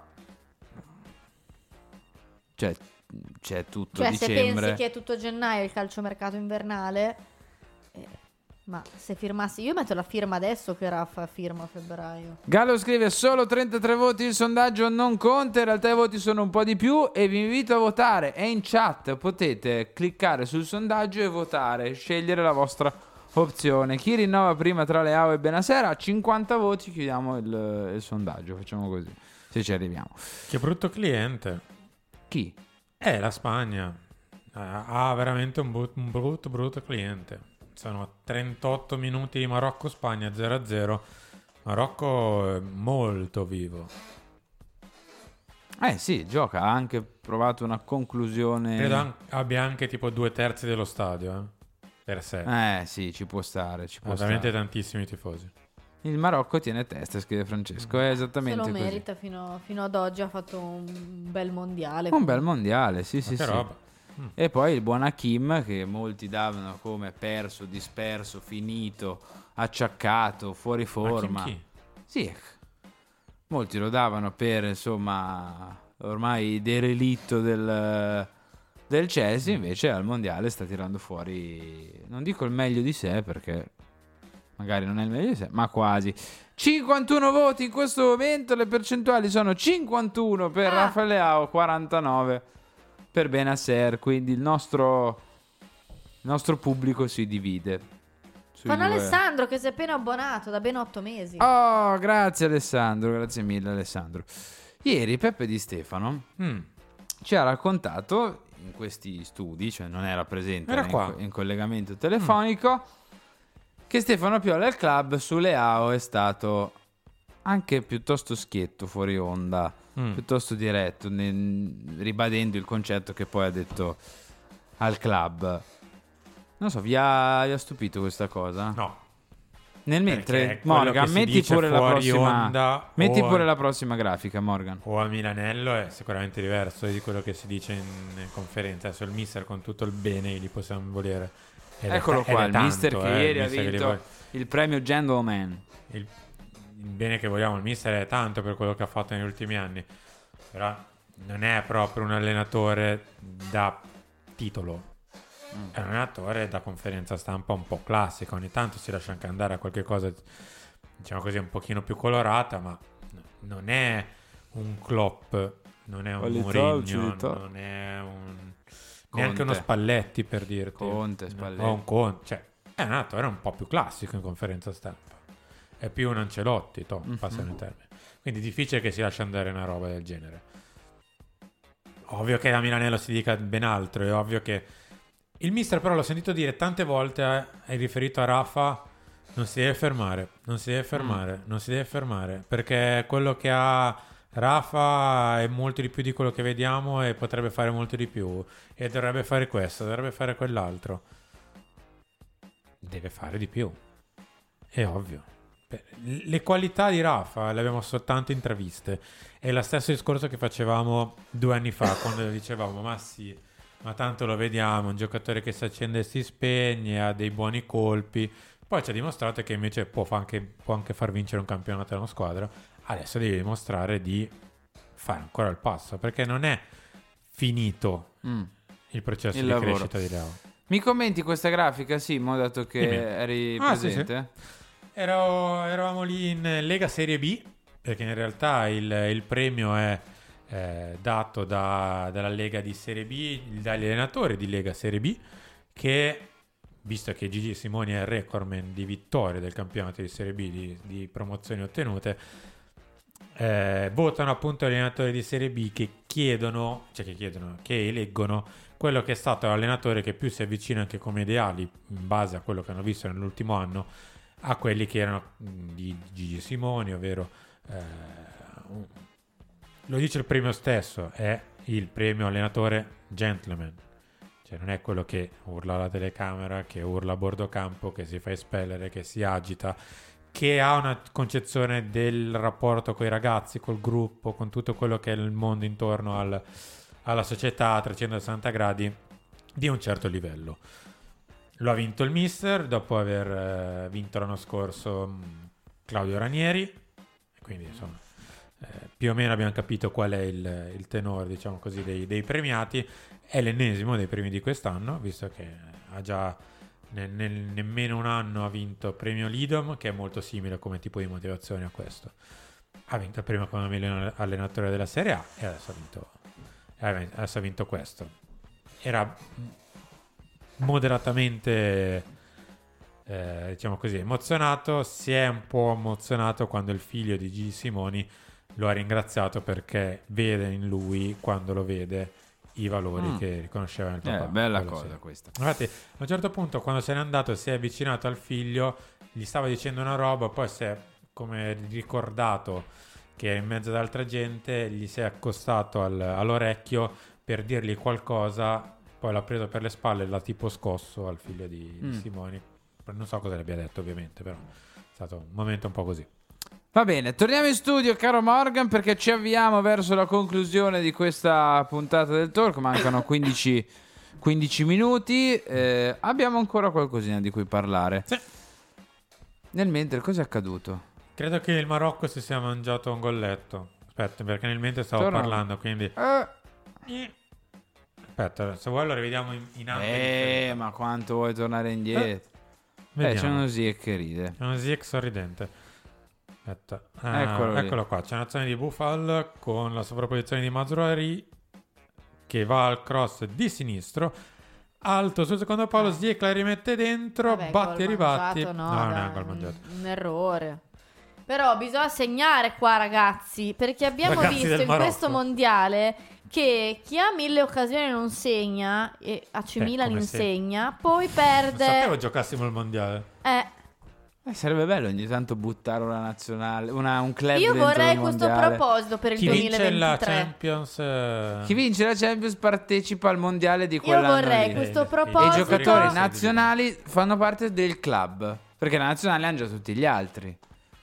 C'è tutto dicembre. dicembre. Se pensi che è tutto gennaio il calciomercato invernale... Ma se firmassi, io metto la firma adesso che Raffa firma a febbraio. Gallo scrive solo 33 voti, il sondaggio non conta, in realtà i voti sono un po' di più e vi invito a votare. È in chat, potete cliccare sul sondaggio e votare, scegliere la vostra opzione. Chi rinnova prima tra Leao e Benasser? A 50 voti chiudiamo il sondaggio, facciamo così, se ci arriviamo. Che brutto cliente. Chi? La Spagna. Ha veramente un brutto cliente. Sono 38 minuti di Marocco-Spagna 0-0. Marocco è molto vivo. Sì, gioca. Ha anche provato una conclusione. Credo abbia anche tipo 2/3 dello stadio per sé. Sì, ci può stare. Veramente tantissimi tifosi. Il Marocco tiene testa, scrive Francesco. È esattamente Se lo così. merita fino ad oggi, ha fatto un bel mondiale. Un bel mondiale, sì. roba. E poi il buon Hakim, che molti davano come perso, disperso, finito, acciaccato, fuori forma. Hakim chi? Sì, molti lo davano per, insomma, ormai derelitto del Chelsea, invece al mondiale sta tirando fuori, non dico il meglio di sé, perché magari non è il meglio di sé, ma quasi. 51 voti in questo momento, le percentuali sono 51 per Rafael Leao, 49 per Benasser, quindi il nostro pubblico si divide. Con Alessandro che si è appena abbonato da ben 8 mesi. Oh, grazie Alessandro, grazie mille Alessandro. Ieri Peppe Di Stefano ci ha raccontato in questi studi, cioè non era presente, Era qua. in collegamento telefonico, che Stefano Pioli al club su Leao è stato anche piuttosto schietto fuori onda, piuttosto diretto, ribadendo il concetto che poi ha detto al club. Non so, vi ha stupito questa cosa? No. Nel mentre, Perché quello Morgan, che si metti dice pure la fuori prossima. onda Metti o- pure la prossima grafica, Morgan. O a Milanello è sicuramente diverso di quello che si dice in conferenza. Adesso il mister, con tutto il bene gli possiamo volere. Eccolo qua, il mister che ieri ha vinto il premio Gentleman. Il bene che vogliamo il mister è tanto per quello che ha fatto negli ultimi anni, però non è proprio un allenatore da titolo. È un allenatore da conferenza stampa un po' classica. Ogni tanto si lascia anche andare a qualche cosa, diciamo così, un pochino più colorata, ma non è un Klopp, non è un Mourinho, non è un neanche uno Spalletti, per dirti. Conte, Spalletti. O un Conte, cioè è un allenatore un po' più classico in conferenza stampa. È più un Ancelotti, passano i termini. Quindi è difficile che si lasci andare una roba del genere. Ovvio che da Milanello si dica ben altro, è ovvio che il mister, però l'ho sentito dire tante volte, è riferito a Rafa, non si deve fermare, non si deve fermare, non si deve fermare, perché quello che ha Rafa è molto di più di quello che vediamo e potrebbe fare molto di più e dovrebbe fare questo, dovrebbe fare quell'altro. Deve fare di più, è ovvio. Le qualità di Rafa le abbiamo soltanto interviste, è lo stesso discorso che facevamo 2 anni fa quando dicevamo ma sì, ma tanto lo vediamo, un giocatore che si accende e si spegne, ha dei buoni colpi. Poi ci ha dimostrato che invece può anche far vincere un campionato a una squadra. Adesso devi dimostrare di fare ancora il passo, perché non è finito il processo di lavoro. crescita di Leao. Mi commenti questa grafica, Simo, dato che Dimmi. eri presente? Sì. Eravamo lì in Lega Serie B, perché in realtà il premio è dato dalla Lega di Serie B, dagli allenatori di Lega Serie B, che, visto che Gigi Simoni è il recordman di vittorie del campionato di Serie B, di promozioni ottenute, votano appunto gli allenatori di Serie B che eleggono quello che è stato l'allenatore che più si avvicina anche come ideali, in base a quello che hanno visto nell'ultimo anno, a quelli che erano di Gigi Simoni, ovvero lo dice il premio stesso, è il premio allenatore gentleman, cioè non è quello che urla alla telecamera, che urla a bordo campo, che si fa espellere, che si agita, che ha una concezione del rapporto con i ragazzi, col gruppo, con tutto quello che è il mondo intorno alla società a 360 gradi di un certo livello. Lo ha vinto il mister dopo aver vinto l'anno scorso Claudio Ranieri, quindi insomma più o meno abbiamo capito qual è il tenore, diciamo così, dei premiati. È l'ennesimo dei premi di quest'anno, visto che ha già nemmeno un anno ha vinto premio Lidom, che è molto simile come tipo di motivazione a questo. Ha vinto il premio come miglior allenatore della Serie A e adesso ha vinto questo. Era moderatamente diciamo così emozionato. Si è un po' emozionato quando il figlio di Gigi Simoni lo ha ringraziato, perché vede in lui, quando lo vede, i valori che riconosceva nel papà. Bella cosa questa. Infatti a un certo punto, quando se n'è andato, si è avvicinato al figlio, gli stava dicendo una roba, poi si è come ricordato che era in mezzo ad altra gente, gli si è accostato all'orecchio per dirgli qualcosa, poi l'ha preso per le spalle e l'ha tipo scosso al figlio di Simoni. Non so cosa le abbia detto, ovviamente, però stato un momento un po' così. Va bene, torniamo in studio, caro Morgan, perché ci avviamo verso la conclusione di questa puntata del talk. Mancano 15 minuti. Abbiamo ancora qualcosina di cui parlare. Sì. Nel mentre, cosa è accaduto? Credo che il Marocco si sia mangiato un golletto. Aspetta, perché nel mentre stavo parlando, quindi... Aspetta, se vuoi lo rivediamo in ampio. Ma quanto vuoi tornare indietro? C'è uno Ziyech che ride. C'è uno Ziyech sorridente. Aspetta. Eccolo qua. C'è un'azione di Boufal con la sovrapposizione di Mazraoui che va al cross di sinistro. Alto sul secondo palo, Ziyech la rimette dentro. Batti e ribatti. No, non è un gol mangiato. Un errore. Però bisogna segnare qua, ragazzi, perché abbiamo visto in questo mondiale che chi ha 1000 occasioni non segna e AC Milan insegna, poi perde. Non sapevo giocassimo il mondiale. Sarebbe bello ogni tanto buttare una nazionale, un club. Io dentro vorrei il questo mondiale. proposito per il 2023. Vince la Champions. Chi vince la Champions partecipa al mondiale di quell'anno. Io vorrei lì. questo E proposito. i giocatori nazionali fanno parte del club, perché la nazionale hanno già tutti gli altri.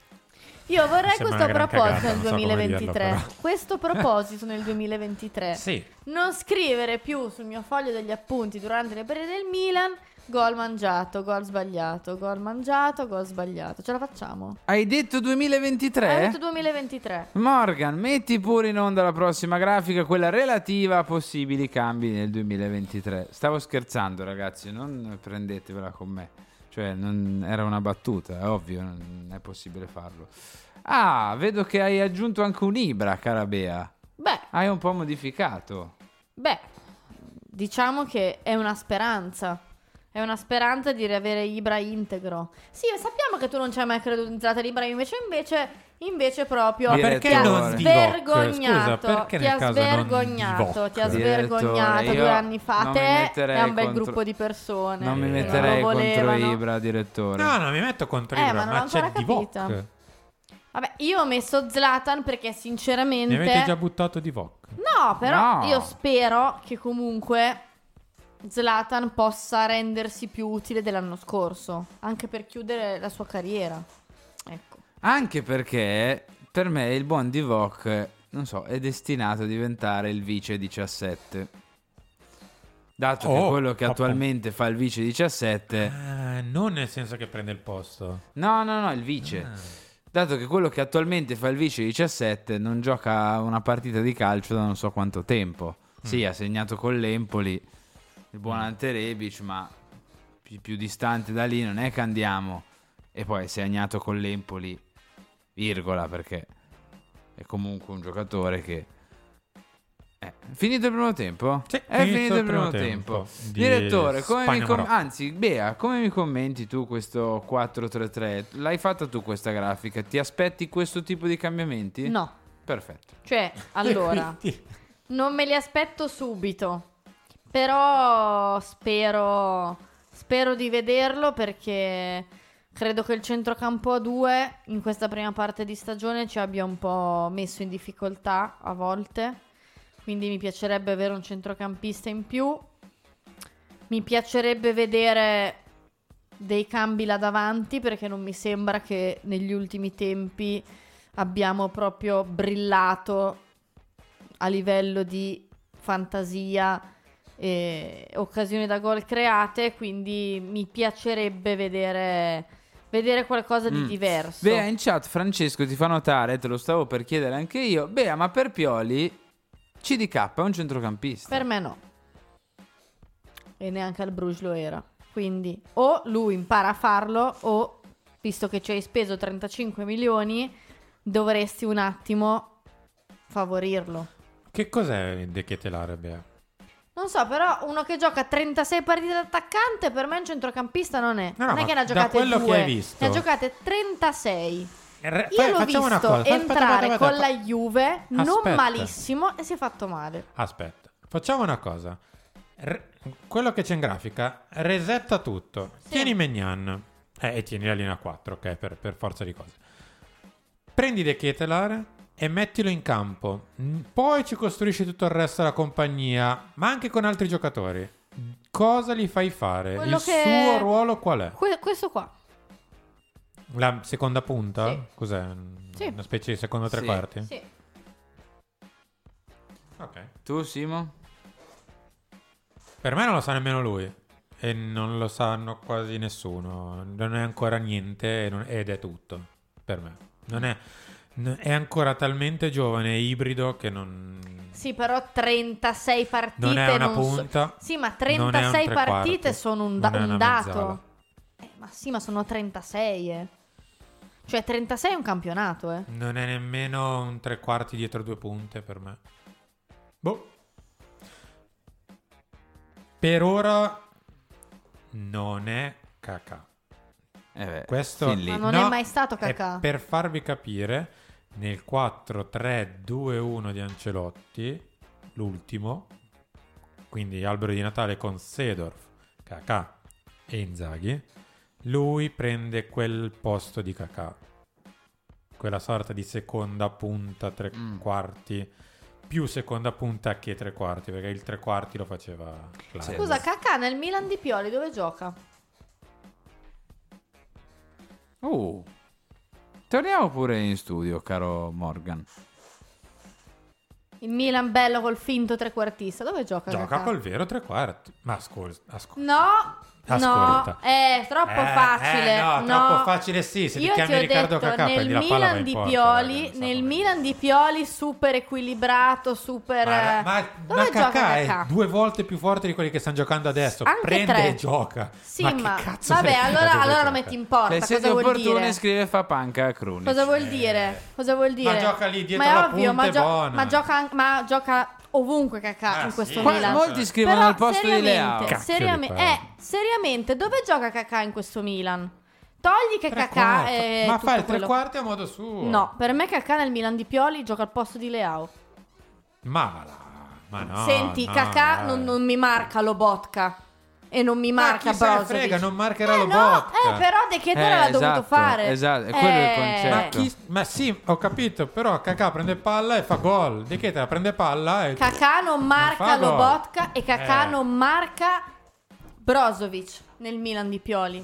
Io vorrei questo proposito nel non so come 2023. dirlo, però. Questo proposito nel 2023. Sì. Non scrivere più sul mio foglio degli appunti durante le partite del Milan gol mangiato, gol sbagliato, gol mangiato, gol sbagliato. Ce la facciamo? Hai detto 2023? Hai detto 2023. Morgan, metti pure in onda la prossima grafica, quella relativa a possibili cambi nel 2023. Stavo scherzando, ragazzi, non prendetevela con me. Cioè, era una battuta, è ovvio, non è possibile farlo. Ah, vedo che hai aggiunto anche un Ibra, cara Bea. Beh. Hai un po' modificato. Beh, diciamo che è una speranza. È una speranza di riavere Ibra integro. Sì, sappiamo che tu non ci hai mai creduto in Zlatan Ibrahimovic, invece proprio ma perché ti ha non svergognato. Scusa, perché ti ha nel caso svergognato, ti ha svergognato Direttore, 2 anni fa. non Te mi metterei è un bel contro- gruppo di persone. Non mi che metterei non lo contro volevano. Ibra, direttore. No, non mi metto contro Ibra, ma non ma l'ho c'è ancora Divock. capita. Vabbè, io ho messo Zlatan perché sinceramente... Mi avete già buttato Divock. No, però No. io spero che comunque Zlatan possa rendersi più utile dell'anno scorso, anche per chiudere la sua carriera. Ecco. Anche perché per me il buon Divock, non so, è destinato a diventare il vice 17. Dato che quello che attualmente fa il vice 17... non nel senso che prende il posto. No, il vice. Dato che quello che attualmente fa il vice 17 non gioca una partita di calcio da non so quanto tempo. Sì, ha segnato con l'Empoli il buon Ante Rebic, ma più distante da lì non è che andiamo. E poi è segnato con l'Empoli, virgola, perché è comunque un giocatore che... Finito il primo tempo? Sì, è finito il primo tempo. Direttore, anzi, Bea, come mi commenti tu questo 4-3-3? L'hai fatta tu questa grafica? Ti aspetti questo tipo di cambiamenti? No. Perfetto. Cioè, allora, non me li aspetto subito, però spero di vederlo perché credo che il centrocampo a 2 in questa prima parte di stagione ci abbia un po' messo in difficoltà a volte. Quindi mi piacerebbe avere un centrocampista in più. Mi piacerebbe vedere dei cambi là davanti, perché non mi sembra che negli ultimi tempi abbiamo proprio brillato a livello di fantasia e occasioni da gol create. Quindi mi piacerebbe vedere qualcosa di diverso. Bea, in chat Francesco ti fa notare, te lo stavo per chiedere anche io. Bea, ma per Pioli CDK è un centrocampista? Per me no. E neanche al Bruges lo era. Quindi o lui impara a farlo, o, visto che ci hai speso 35 milioni, dovresti un attimo favorirlo. Che cos'è De Ketelare, Bea? Non so, però uno che gioca 36 partite d'attaccante per me un centrocampista non è. No, non è che ne ha da giocate quello 2, che hai visto. ne ha giocate 36. Io l'ho facciamo una visto cosa. entrare Aspetta. con la Juve, non Aspetta. malissimo, e si è fatto male. Aspetta, facciamo una cosa. Quello che c'è in grafica resetta tutto. Sì. Tieni Maignan e tieni la linea 4, ok, per forza di cose. Prendi De Ketelare e mettilo in campo. Poi ci costruisci tutto il resto della compagnia, ma anche con altri giocatori. Cosa gli fai fare? Quello il che- suo ruolo qual è? Questo qua. La seconda punta? Sì. Cos'è? Sì. Una specie di secondo tre Sì. quarti? Sì. Ok. Tu, Simo? Per me non lo sa nemmeno lui. E non lo sanno quasi nessuno. Non è ancora niente ed è tutto. Per me. È ancora talmente giovane e ibrido che non... Sì, però 36 partite Non è una punta. Sì, ma non è un 36 tre partite quarti, sono un non è una dato. mezzala. Ma sì, ma sono 36, Cioè 36 è un campionato, Non è nemmeno un tre quarti dietro 2 punte per me. Boh. Per ora non è Kakà. Questo Ma non è mai stato Kakà. Per farvi capire, nel 4-3-2-1 di Ancelotti, l'ultimo, quindi albero di Natale con Seedorf, Kakà e Inzaghi, lui prende quel posto di Kakà, quella sorta di seconda punta, tre quarti, più seconda punta che tre quarti, perché il tre quarti lo faceva Klaus. Scusa, Kakà nel Milan di Pioli dove gioca? Torniamo pure in studio, caro Morgan. Il Milan bello col finto trequartista. Dove gioca? Gioca Kakà? col vero tre quarti. Ma ascolta. No, Ascolta. è troppo facile. No, troppo facile sì. Se ti Io chiami ti ho Riccardo detto, Kakà, nel prendi la palla, vai Milan in di porta, Pioli, nel Milan di Pioli super equilibrato, super... Ma Dove gioca Kakà è Kakà? 2 volte più forte di quelli che stanno giocando adesso. Anche Prende 3. e gioca. Sì, ma ma che cazzo vabbè, frega dove allora gioca? lo metti in porta. Le Cosa sedi vuol opportune dire? scrive fa panca a Krunic. Cosa vuol dire? Cosa vuol dire? Ma gioca lì dietro ma è la ovvio, punta, è buona. ma gioca ovunque Kakà in questo Qua Milan. molti scrivono Però al posto di Leao. seriamente, dove gioca Kakà in questo Milan? Togli che Kakà è Ma tutto fa il tre quello. quarti a modo suo. No, per me Kakà nel Milan di Pioli gioca al posto di Leao. Ma no. Senti, no, Kakà dai. non mi marca Lobotka. E non mi marca chi se ne Brozovic. frega, non marcherà no, Lobotka. però De Ketelaere l'ha dovuto fare. Esatto, è quello il concetto. Ma sì, ho capito, però Kakà prende palla e fa gol. De Ketelaere prende palla e... Kakà non marca fa gol. Lobotka e Kakà non marca Brozovic nel Milan di Pioli.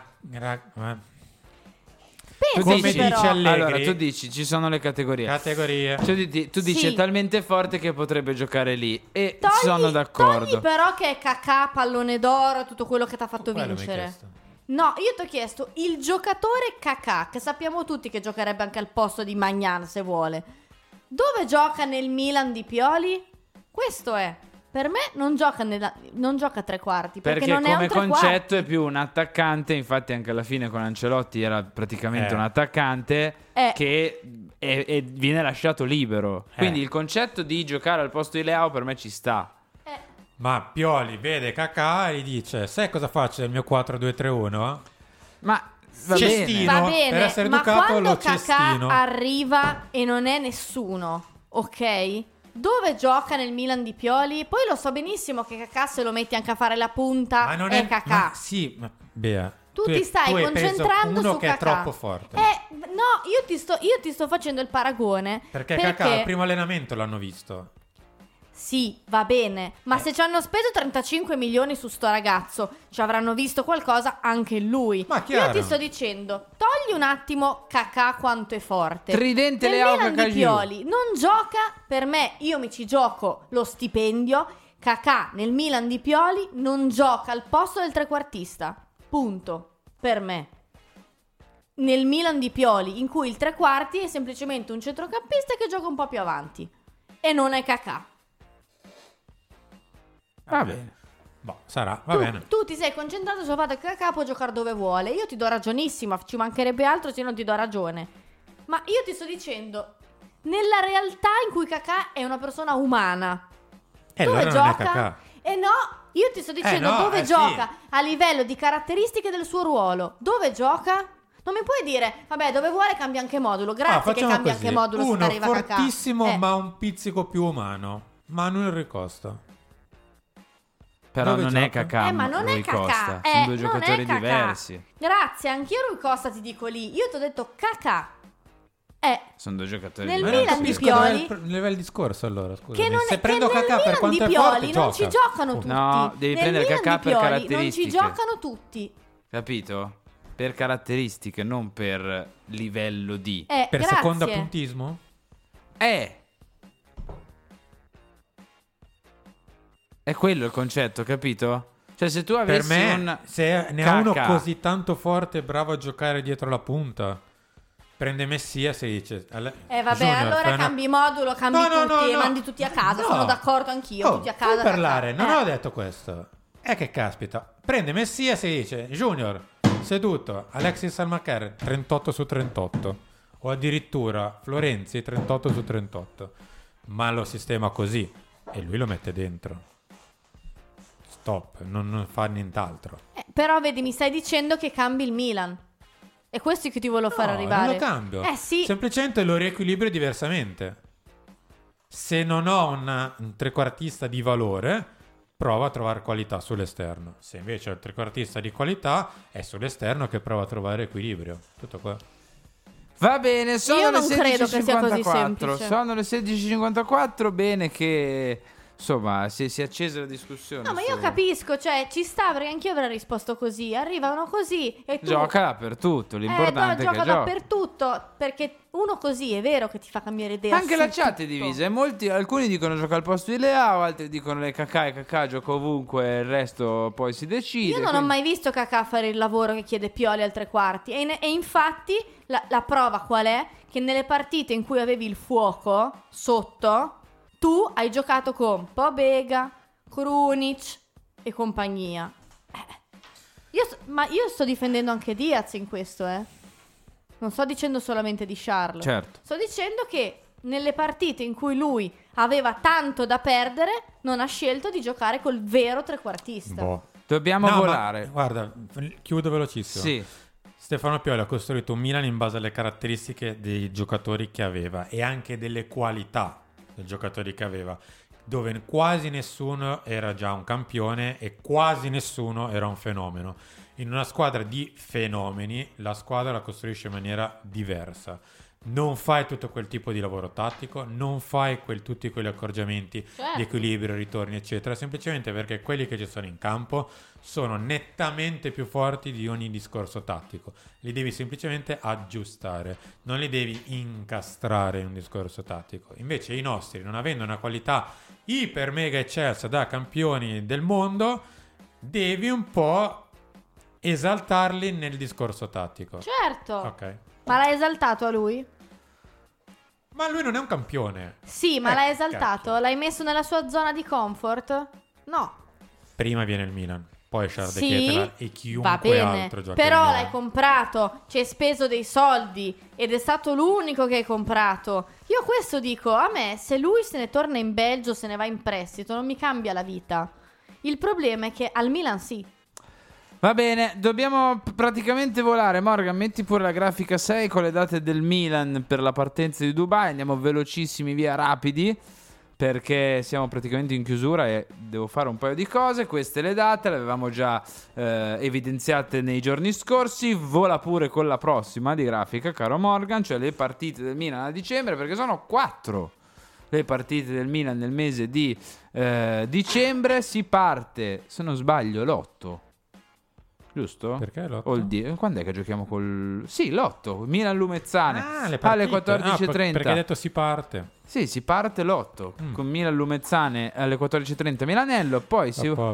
Come Pensaci dici però. Allegri? Allora, tu dici ci sono le categorie. Tu dici Sì. è talmente forte che potrebbe giocare lì. E Togli- sono d'accordo. Togli però che è Kakà, pallone d'oro, tutto quello che ti ha fatto Quello mi hai vincere. chiesto. No, io ti ho chiesto il giocatore Kakà, che sappiamo tutti che giocherebbe anche al posto di Magnan se vuole. Dove gioca nel Milan di Pioli? Questo è. Per me non gioca a tre quarti. Perché non è come un tre concetto quarti. è più un attaccante. Infatti anche alla fine con Ancelotti era praticamente un attaccante che viene lasciato libero. Quindi il concetto di giocare al posto di Leao per me ci sta. Ma Pioli vede Kakà e gli dice: sai cosa faccio del mio 4-2-3-1? Ma cestino, Va bene, per essere ma educato quando lo Kakà cestino. arriva e non è nessuno, ok? Dove gioca nel Milan di Pioli? Poi lo so benissimo che Kakà se lo metti anche a fare la punta Ma non è è Kakà. ma sì, ma Bea, Tu ti stai hai preso concentrando uno su che Kakà. è troppo forte. No, io ti sto facendo il paragone. Perché Kakà al primo allenamento l'hanno visto. Sì, va bene, ma se ci hanno speso 35 milioni su sto ragazzo, ci avranno visto qualcosa anche lui. Io chiaro. ti sto dicendo, togli un attimo Kakà quanto è forte. Tridente Nel Leao, Milan Kakà di giù. Pioli non gioca, per me, io mi ci gioco lo stipendio. Kakà nel Milan di Pioli non gioca al posto del trequartista. Punto. Per me. Nel Milan di Pioli, in cui il tre quarti è semplicemente un centrocampista che gioca un po' più avanti. E non è Kakà. Va bene. Boh, sarà, va bene. Tu ti sei concentrato sul fatto che Kakà può giocare dove vuole. Io ti do ragionissima, ci mancherebbe altro se non ti do ragione. Ma io ti sto dicendo, nella realtà in cui Kakà è una persona umana, dove allora non è gioca? Kakà. No, io ti sto dicendo no, dove sì. gioca a livello di caratteristiche del suo ruolo. Dove gioca? Non mi puoi dire, vabbè, dove vuole cambia anche modulo. Grazie che facciamo cambia così. anche modulo se Uno arriva Kakà. fortissimo ma un pizzico più umano. Manuel Ricosta. Però Dove non è gioca? Kakà. Ma non è Rui Kakà. Costa. Sono due non giocatori è Kakà. diversi. Grazie, anch'io Rui Costa ti dico lì. Io ti ho detto Kakà. Sono due giocatori Nel diversi. Milan di Pioli, Il livello discorso allora, scusa. che non è, Se che prendo nel Kakà per Milan quanto di è forte, Pioli non ci gioca. giocano tutti. No, devi Nel prendere Milan Kakà di per Pioli caratteristiche. non ci giocano tutti. Capito? per caratteristiche, non per livello di. Per grazie. secondo appuntismo? È quello il concetto, capito? Cioè, se tu avessi per me, se ne ha uno così tanto forte e bravo a giocare dietro la punta, prende Messias e dice vabbè, Junior, allora cambi modulo, cambi tutti e mandi tutti a casa. No. Sono d'accordo anch'io, tutti a casa. Non parlare, non ho detto questo. È che caspita, prende Messias e dice Junior, seduto, Alexis Almacher 38 su 38, o addirittura Florenzi 38 su 38, ma lo sistema così e lui lo mette dentro. Stop, non fa nient'altro. Però vedi, mi stai dicendo che cambi il Milan. È questo che ti volevo far arrivare. Non lo cambio. Sì. Semplicemente lo riequilibrio diversamente. Se non ho un trequartista di valore, prova a trovare qualità sull'esterno. Se invece ho il trequartista di qualità, è sull'esterno che prova a trovare equilibrio. Tutto qua. Va bene, sono Io le non credo che sia così 16:54. semplice. Sono le 16:54. Bene che insomma si è accesa la discussione. No, ma io capisco, cioè ci sta, perché anch'io avrei risposto così. Arrivano così e tu Gioca dappertutto, l'importante è che gioca gioca dappertutto, perché uno così è vero che ti fa cambiare idea. Anche la chat è divisa, alcuni dicono gioca al posto di Leao, altri dicono le Kakà gioca ovunque, il resto poi si decide. Io non ho mai visto Kakà fare il lavoro che chiede Pioli al tre quarti e infatti la prova qual è? Che nelle partite in cui avevi il fuoco sotto, tu hai giocato con Pobega, Krunic e compagnia. Io sto difendendo anche Diaz in questo, Non sto dicendo solamente di Charles. Certo. Sto dicendo che nelle partite in cui lui aveva tanto da perdere, non ha scelto di giocare col vero trequartista. Dobbiamo volare. Guarda, chiudo velocissimo. Sì. Stefano Pioli ha costruito un Milan in base alle caratteristiche dei giocatori che aveva e anche delle qualità dei giocatori che aveva, dove quasi nessuno era già un campione e quasi nessuno era un fenomeno. In una squadra di fenomeni, la squadra la costruisce in maniera diversa. Non fai tutto quel tipo di lavoro tattico, non fai tutti quegli accorgimenti di equilibrio, ritorni, eccetera, semplicemente perché quelli che ci sono in campo sono nettamente più forti di ogni discorso tattico. Li devi semplicemente aggiustare, non li devi incastrare in un discorso tattico. Invece i nostri, non avendo una qualità iper mega eccelsa da campioni del mondo, devi un po' esaltarli nel discorso tattico. Certo. Ok. Ma l'hai esaltato a lui? Ma lui non è un campione. Sì, ma l'hai esaltato? Cazzo. L'hai messo nella sua zona di comfort? No. Prima viene il Milan, poi Charles Sì, De Ketelaere e va chiunque bene, altro gioca però in Milan. l'hai comprato, ci hai speso dei soldi ed è stato l'unico che hai comprato. Io questo dico, a me se lui se ne torna in Belgio, se ne va in prestito, non mi cambia la vita. Il problema è che al Milan sì. Va bene, dobbiamo praticamente volare. Morgan, metti pure la grafica 6 con le date del Milan per la partenza di Dubai. Andiamo velocissimi, via, rapidi, perché siamo praticamente in chiusura e devo fare un paio di cose. Queste le date le avevamo già evidenziate nei giorni scorsi. Vola pure con la prossima di grafica, caro Morgan, cioè le partite del Milan a dicembre, perché sono 4 le partite del Milan nel mese di dicembre. Si parte, se non sbaglio, l'8. Giusto? Perché l'8? Quando è che giochiamo col... Sì, l'8, Milan-Lumezzane le alle partite. 14:30. Perché hai detto si parte. Sì, si parte l'8 con Milan-Lumezzane alle 14:30 Milanello, poi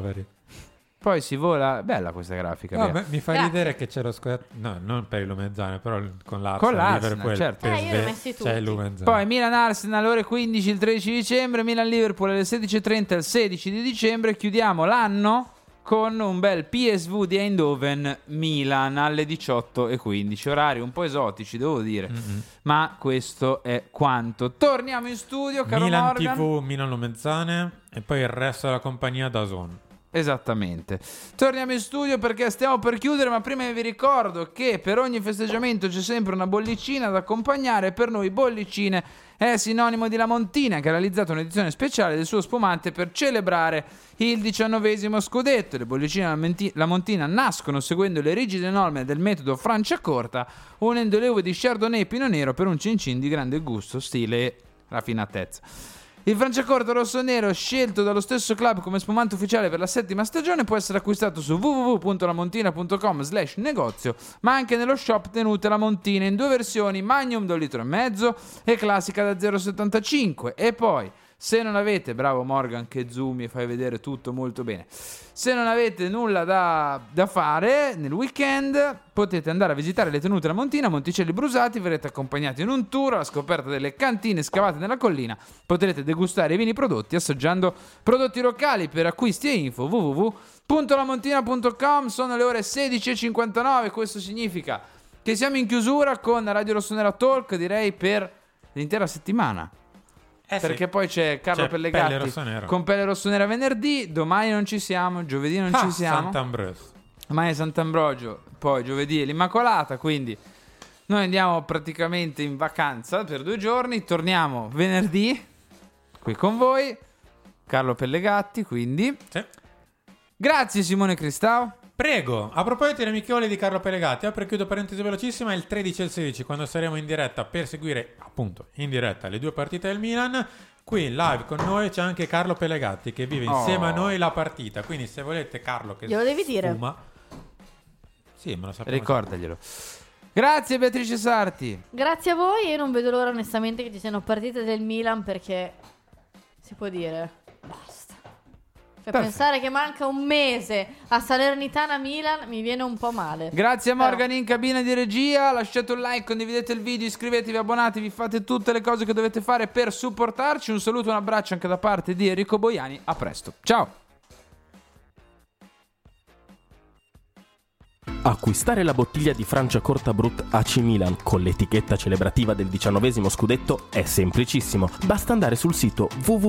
poi si vola... Bella questa grafica. Vabbè, mi fa ridere che c'è lo squadra... No, non per il Lumezzane, però con l'Arsenal. Liverpool, certo. Io li ho messi tutti. C'è il Lumezzane. Poi Milan-Arsenal alle ore 15 il 13 dicembre, Milan-Liverpool alle 16:30 il 16 di dicembre. Chiudiamo l'anno con un bel PSV di Eindhoven Milan alle 18:15. Orari un po' esotici, devo dire, ma questo è quanto. Torniamo in studio, caro Milan Morgan. TV, Milan Lumezzane e poi il resto della compagnia DAZN. Esattamente. Torniamo in studio perché stiamo per chiudere, ma prima vi ricordo che per ogni festeggiamento c'è sempre una bollicina da accompagnare. Per noi bollicine è sinonimo di La Montina, che ha realizzato un'edizione speciale del suo spumante per celebrare il 19° scudetto. Le bollicine La Montina nascono seguendo le rigide norme del metodo Franciacorta, unendo le uve di Chardonnay e Pinot Nero per un cin cin di grande gusto, stile e raffinatezza. Il Franciacorta rosso-nero, scelto dallo stesso club come spumante ufficiale per la 7ª stagione, può essere acquistato su www.lamontina.com/negozio, ma anche nello shop Tenute La Montina in 2 versioni, Magnum da 1,5 litri e classica da 0,75. E poi, se non avete, bravo Morgan che zoomi e fai vedere tutto molto bene, se non avete nulla da fare nel weekend, potete andare a visitare le Tenute La Montina a Monticelli Brusati, verrete accompagnati in un tour alla scoperta delle cantine scavate nella collina, potrete degustare i vini prodotti assaggiando prodotti locali. Per acquisti e info www.lamontina.com. Sono le ore 16:59, questo significa che siamo in chiusura con Radio Rossonera Talk, direi per l'intera settimana. Perché poi c'è Carlo Pellegatti con Pelle Rossonera venerdì, domani non ci siamo, giovedì non ci siamo. Sant'Ambrogio. Domani è Sant'Ambrogio, poi giovedì è l'Immacolata, quindi noi andiamo praticamente in vacanza per 2 giorni, torniamo venerdì qui con voi, Carlo Pellegatti, quindi. Sì. Grazie Simone Cristau. Prego, a proposito delle amichevoli di Carlo Pellegatti, apro e chiudo parentesi velocissima, il 13 e il 16 quando saremo in diretta per seguire appunto in diretta le 2 partite del Milan, qui in live con noi c'è anche Carlo Pellegatti che vive insieme a noi la partita, quindi se volete Carlo che glielo devi dire. Sì, me lo sappiamo. Ricordaglielo. Grazie Beatrice Sarti. Grazie a voi, io non vedo l'ora onestamente che ci siano partite del Milan perché si può dire basta. Cioè, pensare che manca un mese a Salernitana Milan mi viene un po' male. Grazie a Morgan in cabina di regia. Lasciate un like, condividete il video, iscrivetevi, abbonatevi, fate tutte le cose che dovete fare per supportarci. Un saluto, un abbraccio anche da parte di Enrico Boiani. A presto, ciao. Acquistare la bottiglia di Franciacorta Brut AC Milan con l'etichetta celebrativa del 19° scudetto è semplicissimo. Basta andare sul sito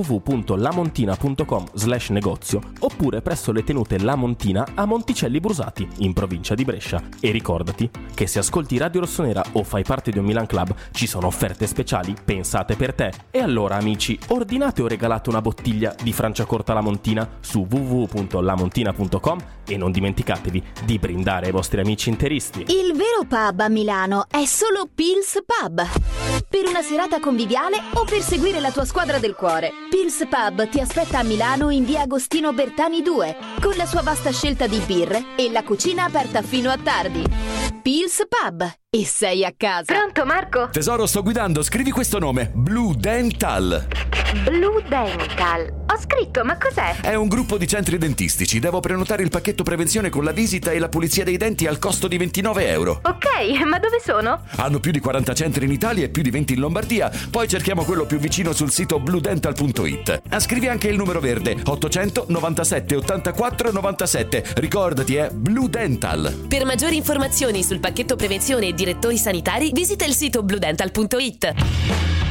www.lamontina.com/negozio oppure presso le tenute La Montina a Monticelli Brusati, in provincia di Brescia. E ricordati che se ascolti Radio Rossonera o fai parte di un Milan Club ci sono offerte speciali pensate per te. E allora amici, ordinate o regalate una bottiglia di Franciacorta La Montina su www.lamontina.com e non dimenticatevi di brindare ai vostri amici interisti. Il vero pub a Milano è solo Pils Pub. Per una serata conviviale o per seguire la tua squadra del cuore, Pils Pub ti aspetta a Milano in via Agostino Bertani 2, con la sua vasta scelta di birre e la cucina aperta fino a tardi. Pils Pub, e sei a casa. Pronto Marco? Tesoro, sto guidando, scrivi questo nome: Blue Dental. Blue Dental. Ho scritto, ma cos'è? È un gruppo di centri dentistici. Devo prenotare il pacchetto prevenzione con la visita e la pulizia dei denti al costo di €29. Ok, ma dove sono? Hanno più di 40 centri in Italia e più di 20 in Lombardia. Poi cerchiamo quello più vicino sul sito bluedental.it. Scrivi anche il numero verde 800 97 84 97. Ricordati, è Blue Dental. Per maggiori informazioni sul pacchetto prevenzione e direttori sanitari visita il sito bluedental.it.